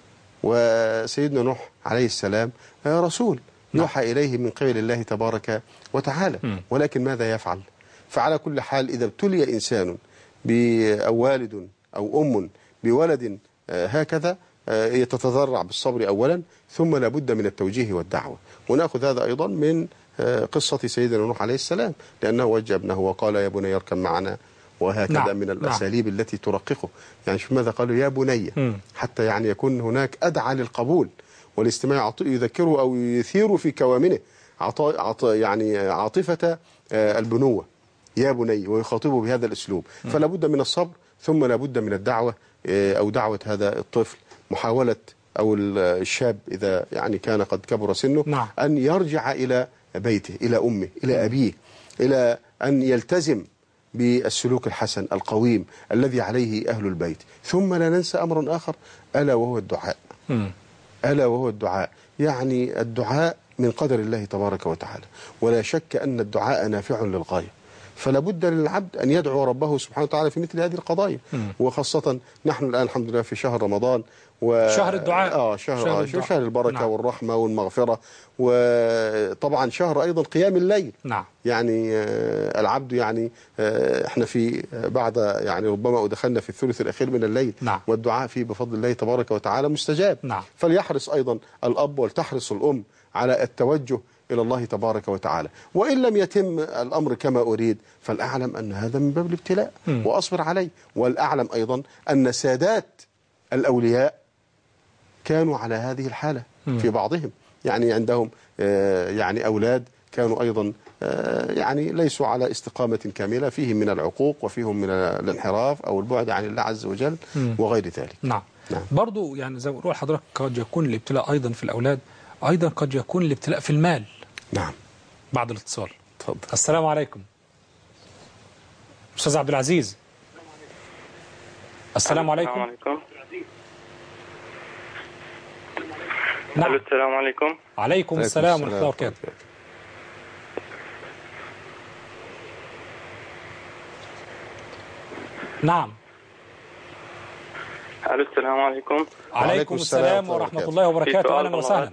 وسيدنا نوح عليه السلام رسول يوحى إليه من قبل الله تبارك وتعالى، ولكن ماذا يفعل؟ فعلى كل حال إذا ابتلي إنسان أو والد أو أم بولد هكذا يتتضرع بالصبر أولا، ثم لابد من التوجيه والدعوة. ونأخذ هذا أيضا من قصة سيدنا نوح عليه السلام، لأنه وجه ابنه وقال يا بني اركب معنا، وهكذا نعم. من الأساليب نعم. التي ترققه. يعني شوف ماذا قالوا يا بني، حتى يعني يكون هناك أدعى للقبول والاستماع، يذكره أو يثير في كوامنه يعني عاطفة البنوة، يا بني، ويخاطبه بهذا الأسلوب. فلا بد من الصبر، ثم لا بد من الدعوة أو دعوة هذا الطفل، محاولة أو الشاب إذا يعني كان قد كبر سنه نعم. أن يرجع إلى بيته، إلى أمه، إلى أبيه، إلى أن يلتزم بالسلوك الحسن القويم الذي عليه أهل البيت. ثم لا ننسى أمر آخر، ألا وهو الدعاء. ألا وهو الدعاء. يعني الدعاء من قدر الله تبارك وتعالى، ولا شك أن الدعاء نافع للغاية. فلا بد للعبد أن يدعو ربه سبحانه وتعالى في مثل هذه القضايا. وخاصة نحن الآن الحمد لله في شهر رمضان، شهر الدعاء، شهر البركة نعم. والرحمة والمغفرة، وطبعا شهر أيضا قيام الليل نعم. يعني العبد يعني احنا في بعد يعني ربما دخلنا في الثلث الأخير من الليل نعم. والدعاء فيه بفضل الله تبارك وتعالى مستجاب نعم. فليحرص أيضا الأب ولتحرص الأم على التوجه إلى الله تبارك وتعالى. وإن لم يتم الأمر كما أريد فالأعلم أن هذا من باب الابتلاء وأصبر عليه. والأعلم أيضا أن سادات الأولياء كانوا على هذه الحالة في بعضهم، يعني عندهم يعني أولاد كانوا أيضا يعني ليسوا على استقامة كاملة، فيهم من العقوق وفيهم من الانحراف أو البعد عن الله عز وجل وغير ذلك. نعم. برضو يعني زي ما بقول حضرتك قد يكون الابتلاء أيضا في الأولاد، أيضا قد يكون الابتلاء في المال. نعم. بعد الاتصال. تفضل. السلام عليكم. أستاذ عبد العزيز. السلام عليكم. السلام عليكم. نعم. السلام عليكم. عليكم السلام ورحمة الله وبركاته. نعم. السلام عليكم. عليكم السلام ورحمة الله وبركاته. أهلا وسهلا.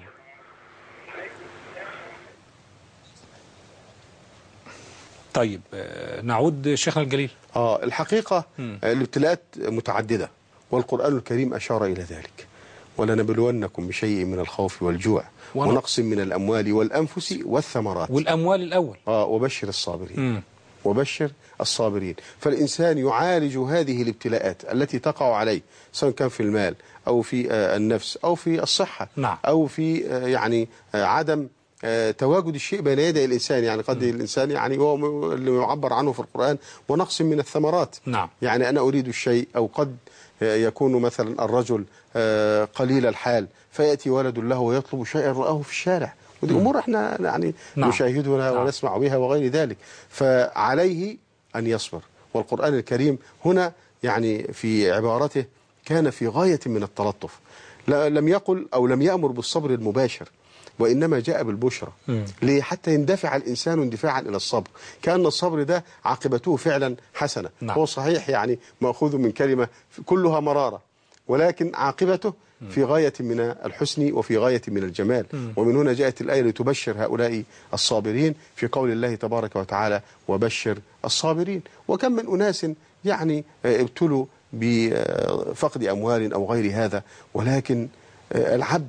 طيب نعود شيخنا الجليل. الحقيقة الابتلاءات متعددة، والقرآن الكريم أشار إلى ذلك. ولنبلونكم بشيء من الخوف والجوع ونقص من الأموال والأنفس والثمرات. والأموال الأول. وبشر الصابرين. وبشر الصابرين. فالإنسان يعالج هذه الابتلاءات التي تقع عليه، سواء كان في المال أو في النفس أو في الصحة نعم. أو في يعني عدم تواجد الشيء بين يدي الإنسان. يعني قد الإنسان يعني هو اللي يعبر عنه في القرآن ونقص من الثمرات. نعم. يعني أنا أريد الشيء، أو قد يكون مثلا الرجل قليل الحال فيأتي ولد له ويطلب شيئا رآه في الشارع، ودي أمور احنا يعني نشاهدها ونسمع بها وغير ذلك. فعليه أن يصبر. والقرآن الكريم هنا يعني في عبارته كان في غاية من التلطف، لم يقل أو لم يأمر بالصبر المباشر، وإنما جاء بالبشرى. ليه؟ حتى يندفع الإنسان اندفاعا إلى الصبر، كأن الصبر ده عاقبته فعلا حسنة. هو صحيح يعني مأخوذ من كلمة كلها مرارة، ولكن عاقبته في غاية من الحسن وفي غاية من الجمال. ومن هنا جاءت الآية لتبشر هؤلاء الصابرين في قول الله تبارك وتعالى وبشر الصابرين. وكم من أناس يعني ابتلوا بفقد أموال أو غير هذا، ولكن العبد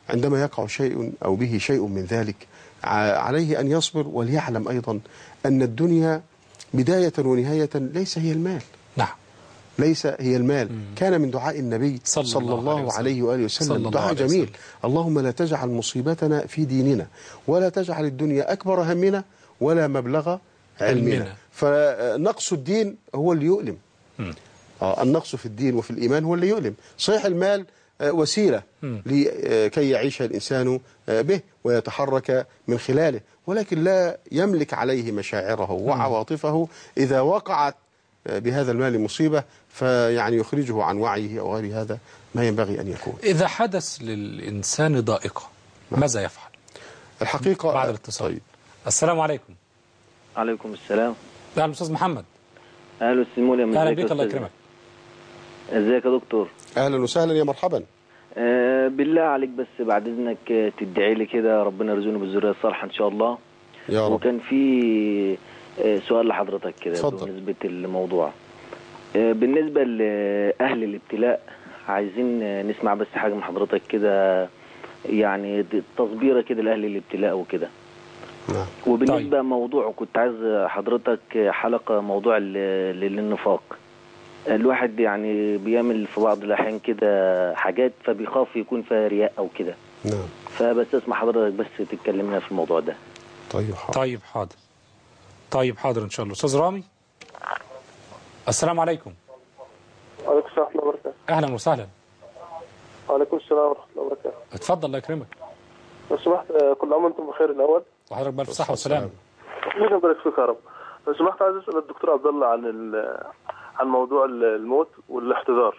عندما يقع شيء أو به شيء من ذلك عليه أن يصبر، وليعلم أيضا أن الدنيا بداية ونهاية ليس هي المال. نعم، ليس هي المال. كان من دعاء النبي صلى الله عليه وآله وسلم دعاء جميل: اللهم لا تجعل مصيبتنا في ديننا، ولا تجعل الدنيا أكبر همنا، ولا مبلغ علمنا. فنقص الدين هو اللي يؤلم. النقص في الدين وفي الإيمان هو اللي يؤلم. صحيح المال وسيلة لكي يعيش الإنسان به ويتحرك من خلاله، ولكن لا يملك عليه مشاعره وعواطفه. إذا وقعت بهذا المال مصيبة فيعني يخرجه عن وعيه أو غير هذا ما ينبغي أن يكون. إذا حدث للإنسان ضائقة ماذا يفعل؟ الحقيقة بعد الاتصال. طيب. السلام عليكم. عليكم السلام. أهلا أستاذ محمد. أهلا أستاذ مولى. أهلا بك، الله يكرمك. ازيك يا دكتور؟ أهلا وسهلا، يا مرحبا. بالله عليك بس بعد إذنك تدعي لي كده ربنا يرزقني بالذرية الصالحة إن شاء الله يا رب. وكان في سؤال لحضرتك كده بالنسبة للموضوع. بالنسبة لأهل الابتلاء عايزين نسمع بس حاجة من حضرتك كده، يعني تصبيرة كده لأهل الابتلاء وكده. نعم. وبالنسبة طيب. موضوع كنت عايز حضرتك حلقة موضوع للنفاق. الواحد يعني بيعمل في بعض الأحيان كده حاجات فبيخاف يكون فيها رياء أو كده. نعم. فبس اسمع حضرتك بس تتكلمنا في الموضوع ده. طيب حاضر. طيب حاضر إن شاء الله. أستاذ رامي. السلام عليكم. وعليكم السلام ورحمة الله وبركاته. أهلا وسهلا. وعليكم السلام ورحمة الله وبركاته. اتفضل الله يكرمك. لو سمحت، كل عام وانتم بخير الأول. وحضرتك بألف صحة وسلامة. الله يبارك فيك يا رب. لو سمحت عايز أسأل الدكتور عبد الله عن موضوع الموت والاحتضار.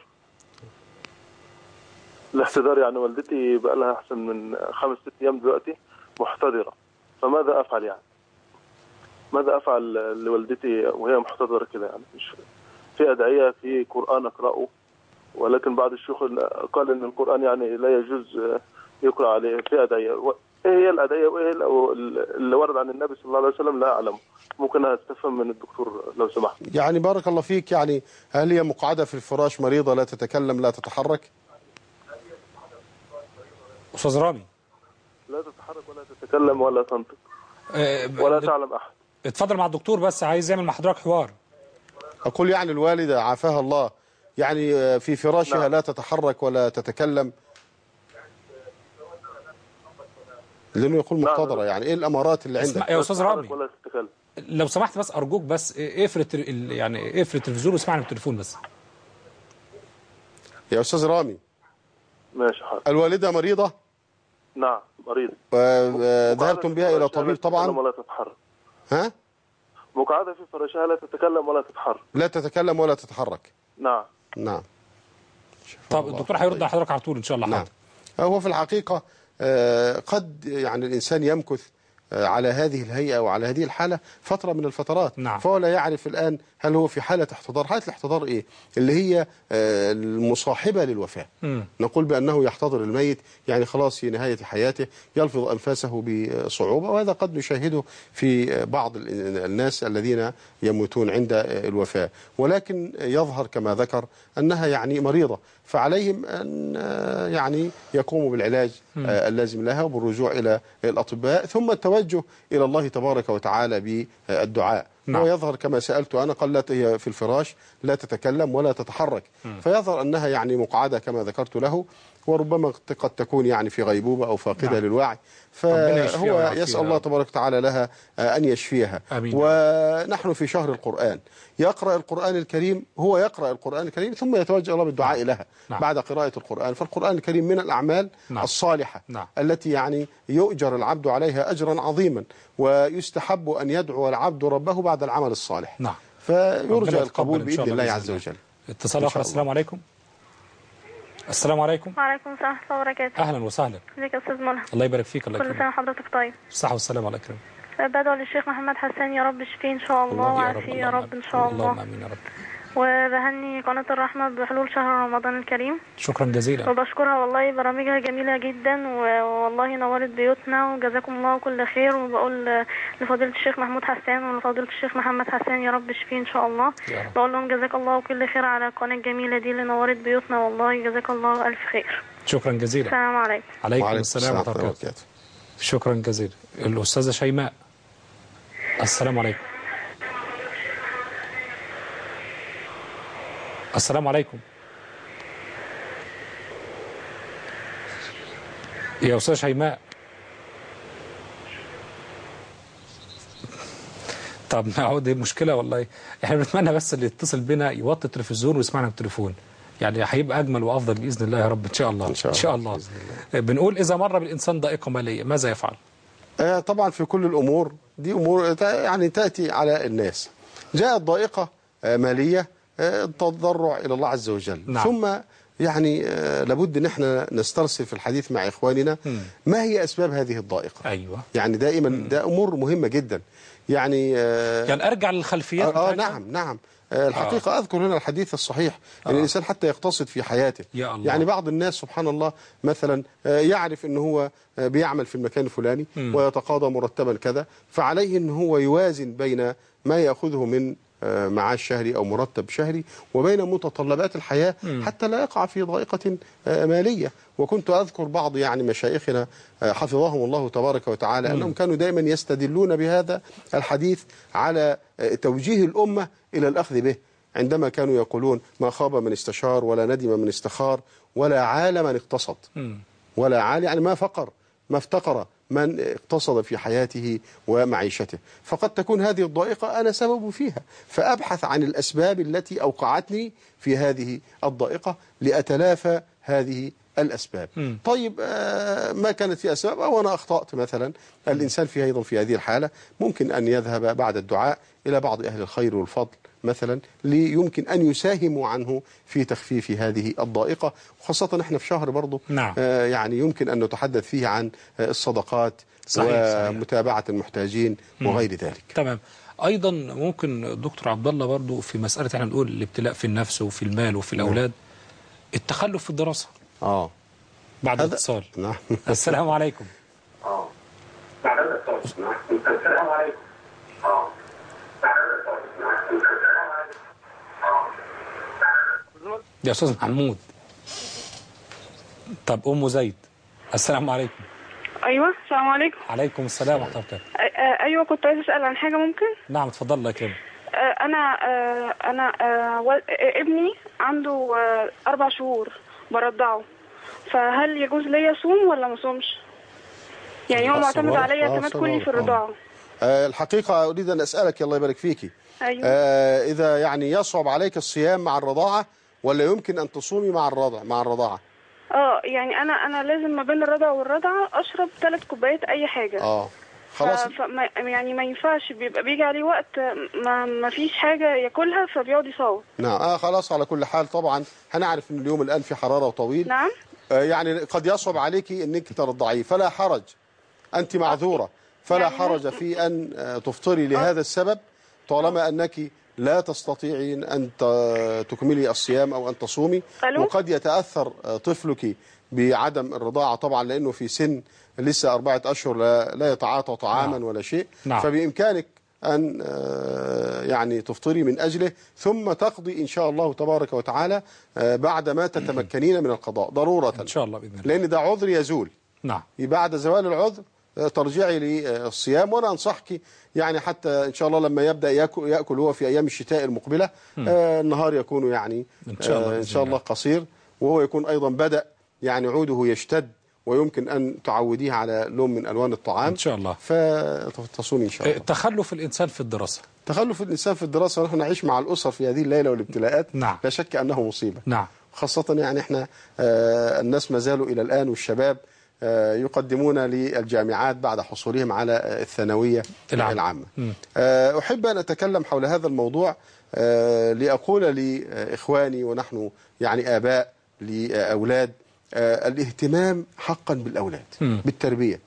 الاحتضار يعني والدتي بقى لها أحسن من 5-6 أيام دلوقتي محتضرة، فماذا أفعل يعني؟ ماذا أفعل لوالدتي وهي محتضرة كده يعني؟ مش في أدعية، في قرآن أقرأه، ولكن بعض الشيوخ قال إن القرآن يعني لا يجوز يقرأ عليه. في أدعية، إيه هي الأدعية وإيه اللي ورد عن النبي صلى الله عليه وسلم لا أعلم، ممكن أستفهم من الدكتور لو سمحت. يعني بارك الله فيك، يعني هل هي مقعدة في الفراش مريضة لا تتكلم لا تتحرك؟ أستاذ رامي. لا تتحرك ولا تتكلم ولا تنطق ولا تعلم أحد. اتفضل مع الدكتور، بس عايز يعمل مع حضرتك حوار. أقول يعني الوالدة عافاها الله يعني في فراشها نعم. لا تتحرك ولا تتكلم، لأنه يقول محتضرة. يعني إيه الأمارات اللي عندك يا أستاذ رامي؟ لو سمحت بس أرجوك بس اقفل التلفزيون واسمعني بالتليفون بس. يا أستاذ رامي. ماشي حاضر. الوالدة مريضة؟ نعم مريضة. ذهبتم بها إلى طبيب طبعا؟ ولا تتحرك. ها؟ مقعدة في فراشها لا تتكلم ولا تتحرك. لا تتكلم ولا تتحرك. نعم. نعم. طب الدكتور هيرد على حضرتك على طول إن شاء الله. نعم. هو في الحقيقة قد يعني الإنسان يمكث على هذه الهيئة وعلى هذه الحالة فترة من الفترات. نعم. فهو لا يعرف الآن هل هو في حالة احتضار. حالة الاحتضار إيه؟ اللي هي المصاحبة للوفاة. نقول بأنه يحتضر الميت، يعني خلاص في نهاية حياته يلفظ أنفاسه بصعوبة، وهذا قد نشاهده في بعض الناس الذين يموتون عند الوفاة، ولكن يظهر كما ذكر أنها يعني مريضة، فعليهم أن يعني يقوموا بالعلاج اللازم لها وبالرجوع إلى الأطباء، ثم التوجه إلى الله تبارك وتعالى بالدعاء. نعم. ويظهر كما سألت أنا، قالت هي في الفراش لا تتكلم ولا تتحرك، فيظهر أنها يعني مقعدة كما ذكرت له، وربما قد تكون يعني في غيبوبة أو فاقدة نعم. للوعي، فهو يسأل الله تبارك وتعالى لها أن يشفيها. أمين. ونحن في شهر القرآن، يقرأ القرآن الكريم، هو يقرأ القرآن الكريم ثم يتوجه الله بالدعاء لها. نعم. بعد قراءة القرآن، فالقرآن الكريم من الأعمال نعم. الصالحة نعم. التي يعني يؤجر العبد عليها أجرا عظيما، ويستحب أن يدعو العبد ربه بعد العمل الصالح. نعم. فيرجى القبول بإذن الله عز وجل. اتصال آخر. السلام عليكم. السلام عليكم. وعليكم السلام ورحمة الله وبركاته. أهلا وسهلا. ازيك يا أستاذ منى؟ الله يبارك فيك. الله كل يكرمك. سنة وحضرتك طيب. الصحة والسلام على كريم. بدعو للشيخ محمد حسان يا رب اشفيه إن شاء الله وعافيه يا رب إن شاء الله. اللهم آمين يا رب. وبهني قناة الرحمة بحلول شهر رمضان الكريم. شكرا جزيلا. وبشكرها والله، برامجها جميلة جدا والله نورت بيوتنا وجزاكم الله كل خير. وبقول لفضيلة الشيخ محمود حسان ولفضيلة الشيخ محمد حسان يا رب اشفيه إن شاء الله. بقول لهم جزاك الله كل خير على القناة الجميلة دي اللي نورت بيوتنا، والله جزاك الله ألف خير. شكرا جزيلا. السلام عليكم. عليكم السلام ورحمة الله وبركاته. شكرا جزيلا. الأستاذة شيماء، السلام عليكم. السلام عليكم يا أستاذ شيماء. طب نعود، دي مشكلة والله. احنا بنتمنى بس اللي يتصل بنا يوطي التلفزيون ويسمعنا بالتليفون، يعني هيبقى أجمل وأفضل بإذن الله يا رب إن شاء الله. إن شاء الله. بنقول إذا مر بالإنسان ضائقة مالية ماذا يفعل؟ طبعا في كل الأمور دي أمور يعني تأتي على الناس. جاءت ضائقة مالية، التضرع إلى الله عز وجل. نعم. ثم يعني لابد ان احنا نسترسل في الحديث مع إخواننا ما هي أسباب هذه الضائقة. أيوة. يعني دائما ده أمور مهمة جدا. يعني أرجع للخلفيات. نعم. الحقيقة أذكر هنا الحديث الصحيح أن الإنسان حتى يقتصد في حياته. يا الله. يعني بعض الناس سبحان الله مثلا يعرف أنه هو بيعمل في المكان الفلاني ويتقاضى مرتبا كذا، فعليه أنه هو يوازن بين ما يأخذه من معاش شهري أو مرتب شهري وبين متطلبات الحياة حتى لا يقع في ضائقة مالية. وكنت أذكر بعض يعني مشايخنا حفظهم الله تبارك وتعالى أنهم كانوا دائما يستدلون بهذا الحديث على توجيه الأمة إلى الأخذ به، عندما كانوا يقولون ما خاب من استشار ولا ندم من استخار ولا عال من اقتصد. ولا عال يعني ما افتقر من اقتصد في حياته ومعيشته. فقد تكون هذه الضائقة أنا سبب فيها، فأبحث عن الأسباب التي أوقعتني في هذه الضائقة لأتلافى هذه الأسباب. طيب ما كانت في أسباب أو أنا أخطأت مثلا، الإنسان في أيضا في هذه الحالة ممكن أن يذهب بعد الدعاء إلى بعض أهل الخير والفضل مثلا ليمكن أن يساهموا عنه في تخفيف هذه الضائقة، وخاصة احنا في شهر برضو. نعم. يعني يمكن أن نتحدث فيه عن الصدقات ومتابعة المحتاجين وغير ذلك. تمام. أيضا ممكن دكتور عبد الله برضو في مسألة احنا بنقول الابتلاء في النفس وفي المال وفي الأولاد، التخلف في الدراسة. بعد الاتصال. نعم. السلام عليكم. بعد الاتصال. السلام عليكم. يا أستاذ محمود. طب أم زيد، السلام عليكم. أيوة السلام عليكم. عليكم السلام ورحمة الله وبركاته. أيوة كنت عايز أسأل عن حاجة ممكن؟ نعم اتفضل الله يكرمك. أنا ابني عنده 4 شهور برضعه، فهل يجوز لي أصوم ولا ما أصومش؟ يعني هو معتمد عليا اعتماد كلي في الرضاعة. الحقيقة أريد أن أسألك الله يبارك فيكي. أيوة. إذا يعني يصعب عليك الصيام مع الرضاعة ولا يمكن أن تصومي مع الرضاعة؟ يعني أنا لازم ما بين الرضاعة والرضاعة أشرب 3 كوبايات أي حاجة. خلاص. يعني ما ينفعش، بيجي عليه وقت ما فيش حاجة ياكلها فبيقعد يصوت. نعم. خلاص على كل حال طبعا هنعرف ان اليوم الآن في حرارة وطويل. نعم. يعني قد يصعب عليك انك ترضعيه، فلا حرج، أنت معذورة، فلا يعني حرج في أن تفطري لهذا السبب طالما أنك لا تستطيعين أن تكملي الصيام أو أن تصومي. وقد يتأثر طفلك بعدم الرضاعة طبعا لأنه في سن لسه 4 أشهر لا يتعاطى طعاما ولا شيء. فبإمكانك أن يعني تفطري من أجله ثم تقضي إن شاء الله تبارك وتعالى بعد ما تتمكنين من القضاء ضرورة إن شاء الله بإذن الله، لأن ده عذر يزول. نعم. بعد زوال العذر ترجعي للصيام. وأنا أنصحك يعني حتى إن شاء الله لما يبدأ يأكل هو في أيام الشتاء المقبلة النهار يكون يعني إن شاء الله قصير، وهو يكون أيضا بدأ يعني عوده يشتد ويمكن أن تعوديه على لون من ألوان الطعام إن شاء الله، فتصوني إن شاء الله. تخلف الإنسان في الدراسة. تخلف الإنسان في الدراسة، ونحن نعيش مع الأسر في هذه الليلة والابتلاءات. نعم. لا شك أنه مصيبة. نعم. خاصة يعني إحنا الناس ما زالوا إلى الآن والشباب يقدمون للجامعات بعد حصولهم على الثانوية العامة. أحب أن أتكلم حول هذا الموضوع لأقول لإخواني ونحن يعني آباء لأولاد الاهتمام حقا بالأولاد، بالتربية،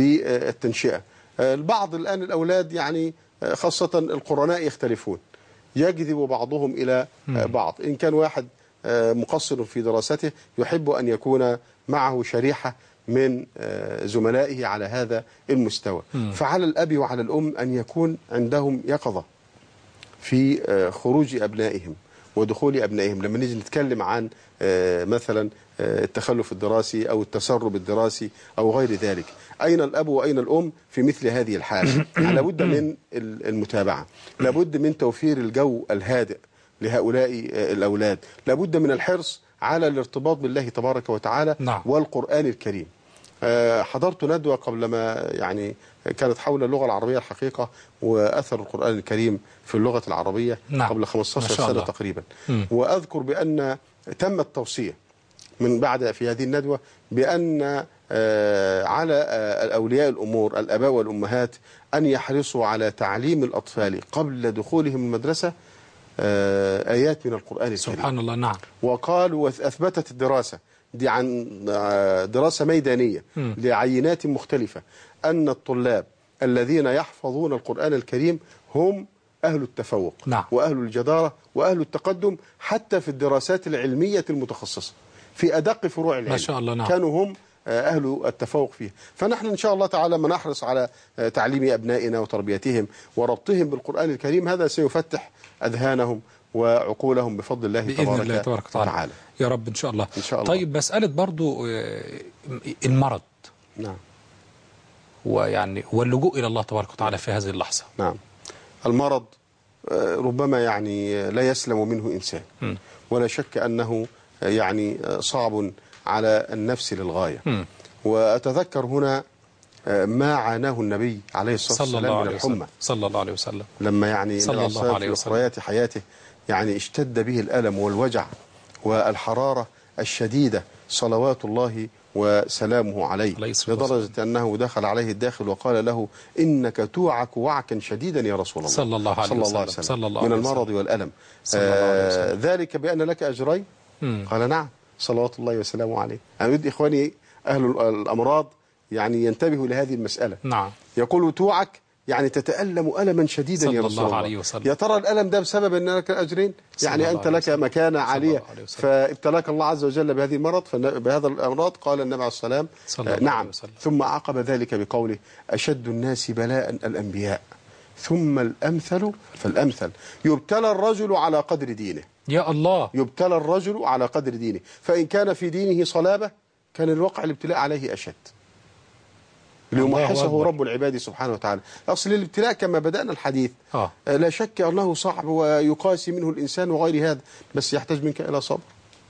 بالتنشئة. البعض الآن الأولاد يعني خاصة القرناء يختلفون، يجذب بعضهم إلى بعض. إن كان واحد مقصر في دراسته يحب أن يكون معه شريحة من زملائه على هذا المستوى. فعلى الأب وعلى الأم أن يكون عندهم يقظة في خروج أبنائهم ودخول أبنائهم. لما نيجي نتكلم عن مثلا التخلف الدراسي أو التسرب الدراسي أو غير ذلك، أين الأب وأين الأم في مثل هذه الحالة؟ لابد من المتابعة، لابد من توفير الجو الهادئ لهؤلاء الأولاد، لابد من الحرص على الارتباط بالله تبارك وتعالى والقرآن الكريم. حضرت ندوة قبل ما يعني كانت حول اللغة العربية الحقيقة وأثر القرآن الكريم في اللغة العربية قبل 15 سنة تقريبا. وأذكر بأن تم التوصية من بعد في هذه الندوة بأن على أولياء الأمور الآباء والأمهات أن يحرصوا على تعليم الأطفال قبل دخولهم المدرسة آيات من القرآن الكريم. سبحان الله. نعم. وقالوا وأثبتت الدراسة دي عن دراسة ميدانية لعينات مختلفة أن الطلاب الذين يحفظون القرآن الكريم هم أهل التفوق وأهل الجدارة وأهل التقدم حتى في الدراسات العلمية المتخصصة في أدق فروع العلم. ما شاء الله. كانوا هم أهل التفوق فيه. فنحن إن شاء الله تعالى ما نحرص على تعليم أبنائنا وتربيتهم وربطهم بالقرآن الكريم، هذا سيفتح أذهانهم وعقولهم بفضل الله بإذن الله تبارك وتعالى. يا رب إن شاء الله. إن شاء الله. طيب مسألة برضو المرض. نعم. ويعني واللجوء إلى الله تبارك وتعالى في هذه اللحظة. نعم. المرض ربما يعني لا يسلم منه إنسان ولا شك أنه يعني صعب على النفس للغاية. وأتذكر هنا ما عاناه النبي عليه الصلاة والسلام من الحمى صلى الله عليه وسلم لما يعني في أخريات حياته يعني اشتد به الألم والوجع والحرارة الشديدة صلوات الله وسلامه عليه، لدرجة أنه دخل عليه الداخل وقال له إنك توعك وعكا شديدا يا رسول الله صلى الله عليه وسلم من المرض والألم. ذلك بأن لك أجرين؟ قال نعم صلوات الله وسلامه عليه. أنا بدي إخواني أهل الأمراض يعني ينتبهوا لهذه المسألة. نعم. يقول توعك يعني تتألم ألما شديدا يا رسول الله. يا ترى الألم ده بسبب أن لك أجرين؟ يعني أنت لك مكانة عالية فابتلاك الله عز وجل بهذه المرض بهذا الأمراض؟ قال النبي عليه الصلاة والسلام نعم. ثم عقب ذلك بقوله أشد الناس بلاء الأنبياء ثم الأمثل فالأمثل. يبتلى الرجل على قدر دينه. يا الله. يبتلى الرجل على قدر دينه، فإن كان في دينه صلابة كان الواقع الابتلاء عليه أشد ليمحصه رب العباد سبحانه وتعالى. أصل الابتلاء كما بدأنا الحديث لا شك أنه صعب ويقاسي منه الإنسان وغير هذا، بس يحتاج منك إلى صبر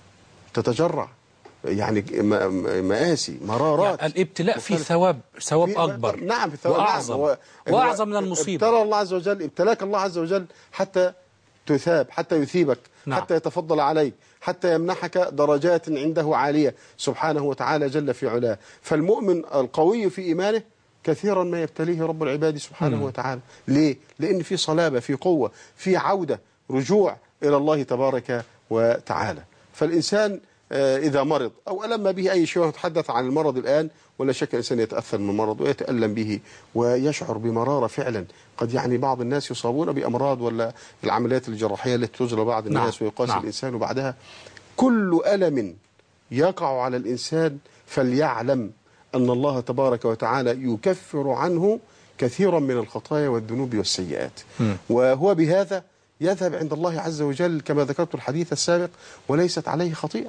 تتجرع يعني مآسي مرارات. يعني الابتلاء فيه ثواب أكبر. نعم في ثواب وأعظم من المصيبة. ابتلى الله عز وجل ابتلاك الله عز وجل حتى تثاب، حتى يثيبك. نعم. حتى يتفضل عليك، حتى يمنحك درجات عنده عالية سبحانه وتعالى جل في علاه. فالمؤمن القوي في إيمانه كثيرا ما يبتليه رب العباد سبحانه وتعالى. ليه؟ لأن في صلابة، في قوة، في عودة، رجوع إلى الله تبارك وتعالى. فالإنسان إذا مرض أو ألم به أي شيء، ونتحدث عن المرض الآن، ولا شك الإنسان يتأثر من المرض ويتألم به ويشعر بمرارة فعلا. قد يعني بعض الناس يصابون بأمراض ولا العمليات الجراحية التي تجرى بعض الناس ويقاسي الإنسان بعدها. كل ألم يقع على الإنسان فليعلم أن الله تبارك وتعالى يكفر عنه كثيرا من الخطايا والذنوب والسيئات. وهو بهذا يذهب عند الله عز وجل كما ذكرت الحديث السابق وليست عليه خطيئة،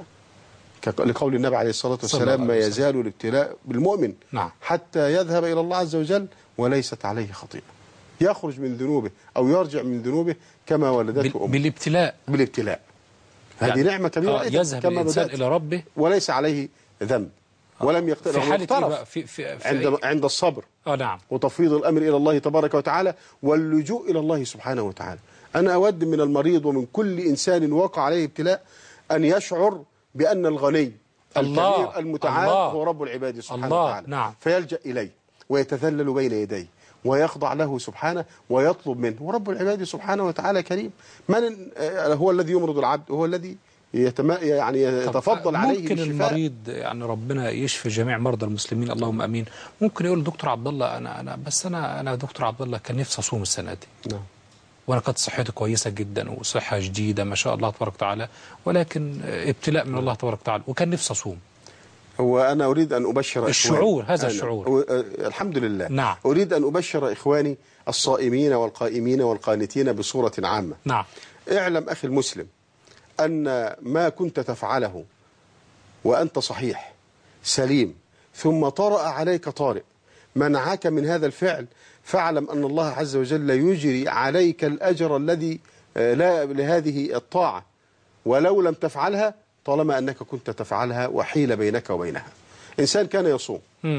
لقول النبي عليه الصلاة والسلام ما يزال الابتلاء بالمؤمن حتى يذهب إلى الله عز وجل وليست عليه خطيئة، يخرج من ذنوبه أو يرجع من ذنوبه كما ولدته أمه بالابتلاء. هذه يعني نعمة كبيرة. يذهب الإنسان إلى ربه وليس عليه ذنب ولم يقترف في حالة عند الصبر نعم. وتفويض الأمر إلى الله تبارك وتعالى واللجوء إلى الله سبحانه وتعالى. أنا أود من المريض ومن كل إنسان وقع عليه ابتلاء أن يشعر بأن الغني الكبير المتعال هو رب العباد سبحانه وتعالى. نعم. فيلجأ إليه ويتذلل بين يديه ويخضع له سبحانه ويطلب منه. ورب العباد سبحانه وتعالى كريم. من هو الذي يمرض العبد؟ هو الذي يعني يتفضل عليه ممكن الشفاء. المريض يعني ربنا يشفي جميع مرضى المسلمين اللهم امين. ممكن يقول دكتور عبد الله انا دكتور عبد الله كان نفسي اصوم السنه دي. نعم. وأنا كانت صحتي كويسة جدا وصحة جديدة ما شاء الله تبارك وتعالى، ولكن ابتلاء من الله تبارك وتعالى، وكان نفسي أصوم. وأنا أريد أن أبشر الشعور، هذا الشعور. الحمد لله. نعم. أريد أن أبشر إخواني الصائمين والقائمين والقانتين بصورة عامة. نعم. اعلم أخي المسلم أن ما كنت تفعله وأنت صحيح سليم ثم طرأ عليك طارئ منعك من هذا الفعل، فاعلم أن الله عز وجل يجري عليك الأجر الذي لا لهذه الطاعة ولو لم تفعلها، طالما أنك كنت تفعلها وحيل بينك وبينها. إنسان كان يصوم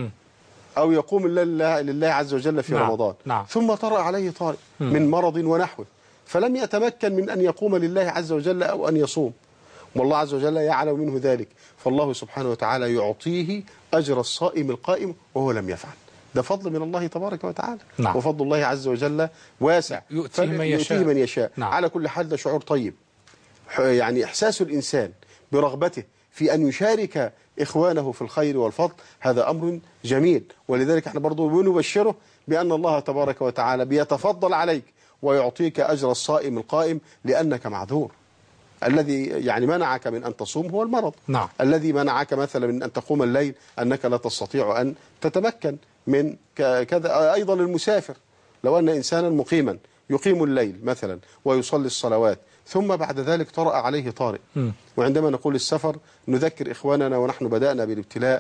أو يقوم لله عز وجل في رمضان، ثم طرأ عليه طارئ من مرض ونحوه، فلم يتمكن من أن يقوم لله عز وجل أو أن يصوم، والله عز وجل يعلم منه ذلك، فالله سبحانه وتعالى يعطيه أجر الصائم القائم وهو لم يفعل. ده فضل من الله تبارك وتعالى. نعم. وفضل الله عز وجل واسع، يؤتيه من يشاء. نعم. على كل حال ده شعور طيب، يعني إحساس الإنسان برغبته في أن يشارك إخوانه في الخير والفضل، هذا أمر جميل، ولذلك احنا برضو بنبشره بأن الله تبارك وتعالى بيتفضل عليك ويعطيك أجر الصائم القائم لأنك معذور. الذي يعني منعك من أن تصوم هو المرض. نعم. الذي منعك مثلا من أن تقوم الليل أنك لا تستطيع أن تتمكن من كذا. أيضا المسافر، لو أن إنسانا مقيما يقيم الليل مثلا ويصلي الصلوات ثم بعد ذلك طرأ عليه طارئ، وعندما نقول السفر نذكر إخواننا، ونحن بدأنا بالابتلاء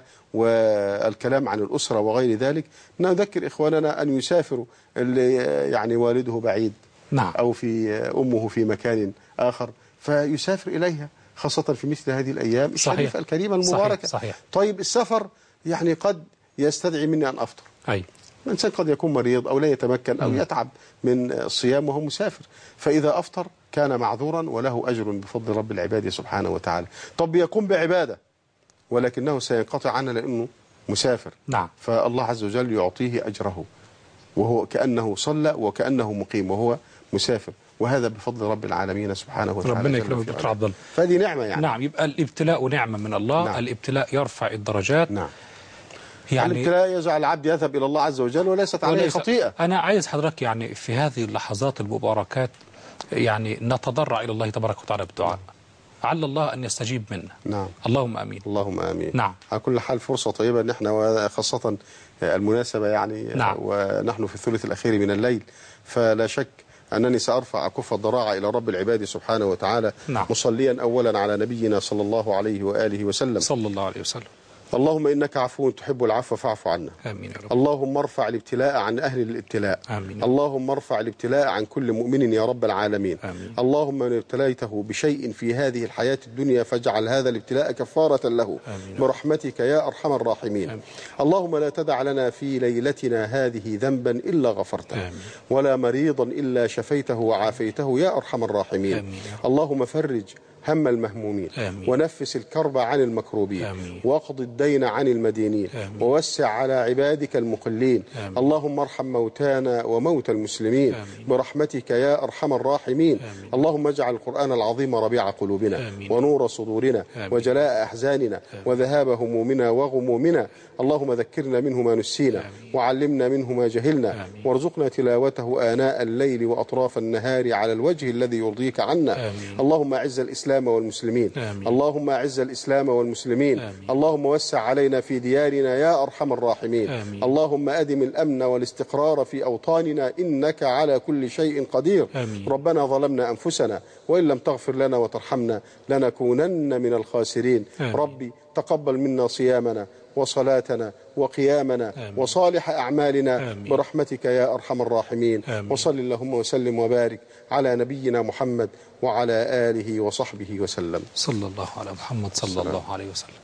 والكلام عن الأسرة وغير ذلك، نذكر إخواننا أن يسافروا اللي يعني والده بعيد. نعم. أو في أمه في مكان آخر فيسافر إليها، خاصة في مثل هذه الأيام الشريفة الكريمة المباركة. صحيح. طيب السفر يعني قد يستدعي مني أن أفطر. أي. الإنسان قد يكون مريض أو لا يتمكن أو يتعب من الصيام وهو مسافر، فإذا أفطر كان معذورا وله أجر بفضل رب العباد سبحانه وتعالى. طب يقوم بعبادة ولكنه سينقطع عنها لأنه مسافر. نعم. فالله عز وجل يعطيه أجره وهو كأنه صلى وكأنه مقيم وهو مسافر، وهذا بفضل رب العالمين سبحانه وتعالى. ربنا يكرمك دكتور عبد الله. فهذه نعمة يعني. نعم. يبقى الابتلاء نعمة من الله. نعم. الابتلاء يرفع الدرجات. نعم. يعني الابتلاء يجعل العبد يذهب إلى الله عز وجل وليست عليه خطيئة. أنا عايز حضرتك يعني في هذه اللحظات المباركات يعني نتضرع إلى الله تبارك وتعالى بالدعاء، على الله أن يستجيب منا. نعم. اللهم آمين. اللهم آمين. نعم. على كل حال فرصة طيبة ان احنا وخاصة المناسبة يعني. نعم. ونحن في الثلث الأخير من الليل، فلا شك أنني سأرفع كف الضراعة إلى رب العباد سبحانه وتعالى. نعم. مصليا أولا على نبينا صلى الله عليه وآله وسلم. صلى الله عليه وسلم. اللهم إنك عفو تحب العفو فاعف عنا. آمين يا رب. اللهم ارفع الابتلاء عن أهل الابتلاء. آمين. اللهم ارفع الابتلاء عن كل مؤمن يا رب العالمين. آمين. اللهم من ابتليته بشيء في هذه الحياة الدنيا فاجعل هذا الابتلاء كفارة له. آمين. برحمتك يا أرحم الراحمين. آمين. اللهم لا تدع لنا في ليلتنا هذه ذنبا إلا غفرته. آمين. ولا مريضا إلا شفيته وعافيته يا أرحم الراحمين. آمين. اللهم فرج هم المهمومين. آمين. ونفس الكرب عن المكروبين. آمين. واقض الدين عن المدينين. آمين. ووسع على عبادك المقلين. آمين. اللهم ارحم موتانا وموتى المسلمين. آمين. برحمتك يا أرحم الراحمين. آمين. اللهم اجعل القرآن العظيم ربيع قلوبنا. آمين. ونور صدورنا. آمين. وجلاء أحزاننا. وذهاب همومنا وغمومنا. اللهم ذكرنا منه ما نسينا. وعلمنا منه ما جهلنا. وارزقنا تلاوته آناء الليل وأطراف النهار على الوجه الذي يرضيك عنا. آمين. اللهم أعز الإسلام والمسلمين. آمين. اللهم أعز الإسلام والمسلمين. آمين. اللهم وسع علينا في ديارنا يا أرحم الراحمين. آمين. اللهم أدم الأمن والاستقرار في أوطاننا إنك على كل شيء قدير. آمين. ربنا ظلمنا أنفسنا وإن لم تغفر لنا وترحمنا لنكونن من الخاسرين. آمين. ربي تقبل منا صيامنا وصلاتنا وقيامنا. آمين. وصالح أعمالنا. آمين. برحمتك يا أرحم الراحمين. آمين. وصل اللهم وسلم وبارك على نبينا محمد وعلى آله وصحبه وسلم. صلى الله على محمد صلى الله عليه وسلم.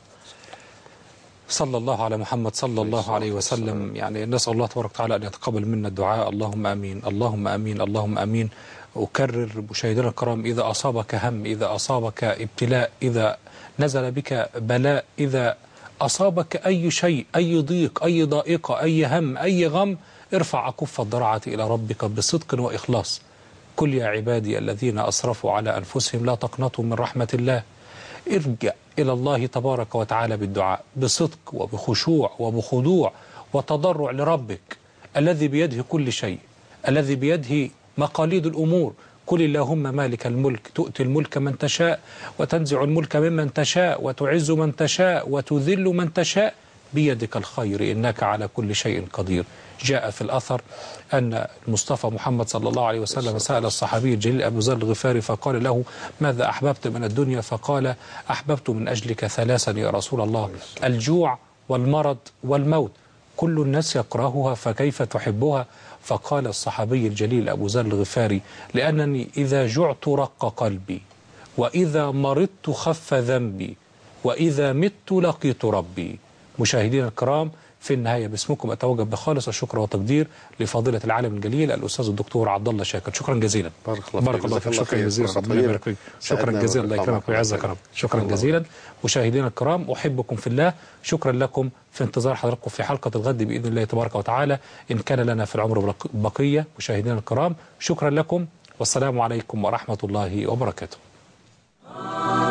صلى الله على محمد صلى الله عليه وسلم. يعني نسأل الله تبارك وتعالى أن يتقبل منا الدعاء. اللهم آمين. اللهم آمين. اللهم آمين. أكرر مشاهدينا الكرام، إذا أصابك هم، إذا أصابك ابتلاء، إذا نزل بك بلاء، إذا أصابك أي شيء، أي ضيق، أي ضائقة، أي هم، أي غم، ارفع أكف الضراعة إلى ربك بصدق وإخلاص. قل يا عبادي الذين أسرفوا على أنفسهم لا تقنطوا من رحمة الله. ارجع إلى الله تبارك وتعالى بالدعاء بصدق وبخشوع وبخضوع وتضرع لربك الذي بيده كل شيء، الذي بيده مقاليد الأمور. قل اللهم مالك الملك تؤتي الملك من تشاء وتنزع الملك ممن تشاء وتعز من تشاء وتذل من تشاء بيدك الخير إنك على كل شيء قدير. جاء في الأثر أن المصطفى محمد صلى الله عليه وسلم سأل الصحابي الجليل أبو ذر الغفاري فقال له ماذا أحببت من الدنيا؟ فقال أحببت من أجلك ثلاثا يا رسول الله، الجوع والمرض والموت، كل الناس يكرهها فكيف تحبها؟ فقال الصحابي الجليل أبو ذر الغفاري لأنني إذا جعت رق قلبي، وإذا مرضت خف ذنبي، وإذا مت لقيت ربي. مشاهدينا الكرام، في النهاية باسمكم أتوجه بخالص الشكر والتقدير لفضيلة العالم الجليل الأستاذ الدكتور عبد الله شاكر. شكرا جزيلا. بارك الله فيك. شكرا جزيلا. ربنا يبارك فيك. شكرا جزيلا. الله يكرمك ويعزك يا رب. شكرا جزيلا. مشاهدينا الكرام، أحبكم في الله. شكرا لكم. في انتظار حضراتكم في حلقة الغد بإذن الله تبارك وتعالى إن كان لنا في العمر بقية. مشاهدينا الكرام، شكرا لكم والسلام عليكم ورحمة الله وبركاته.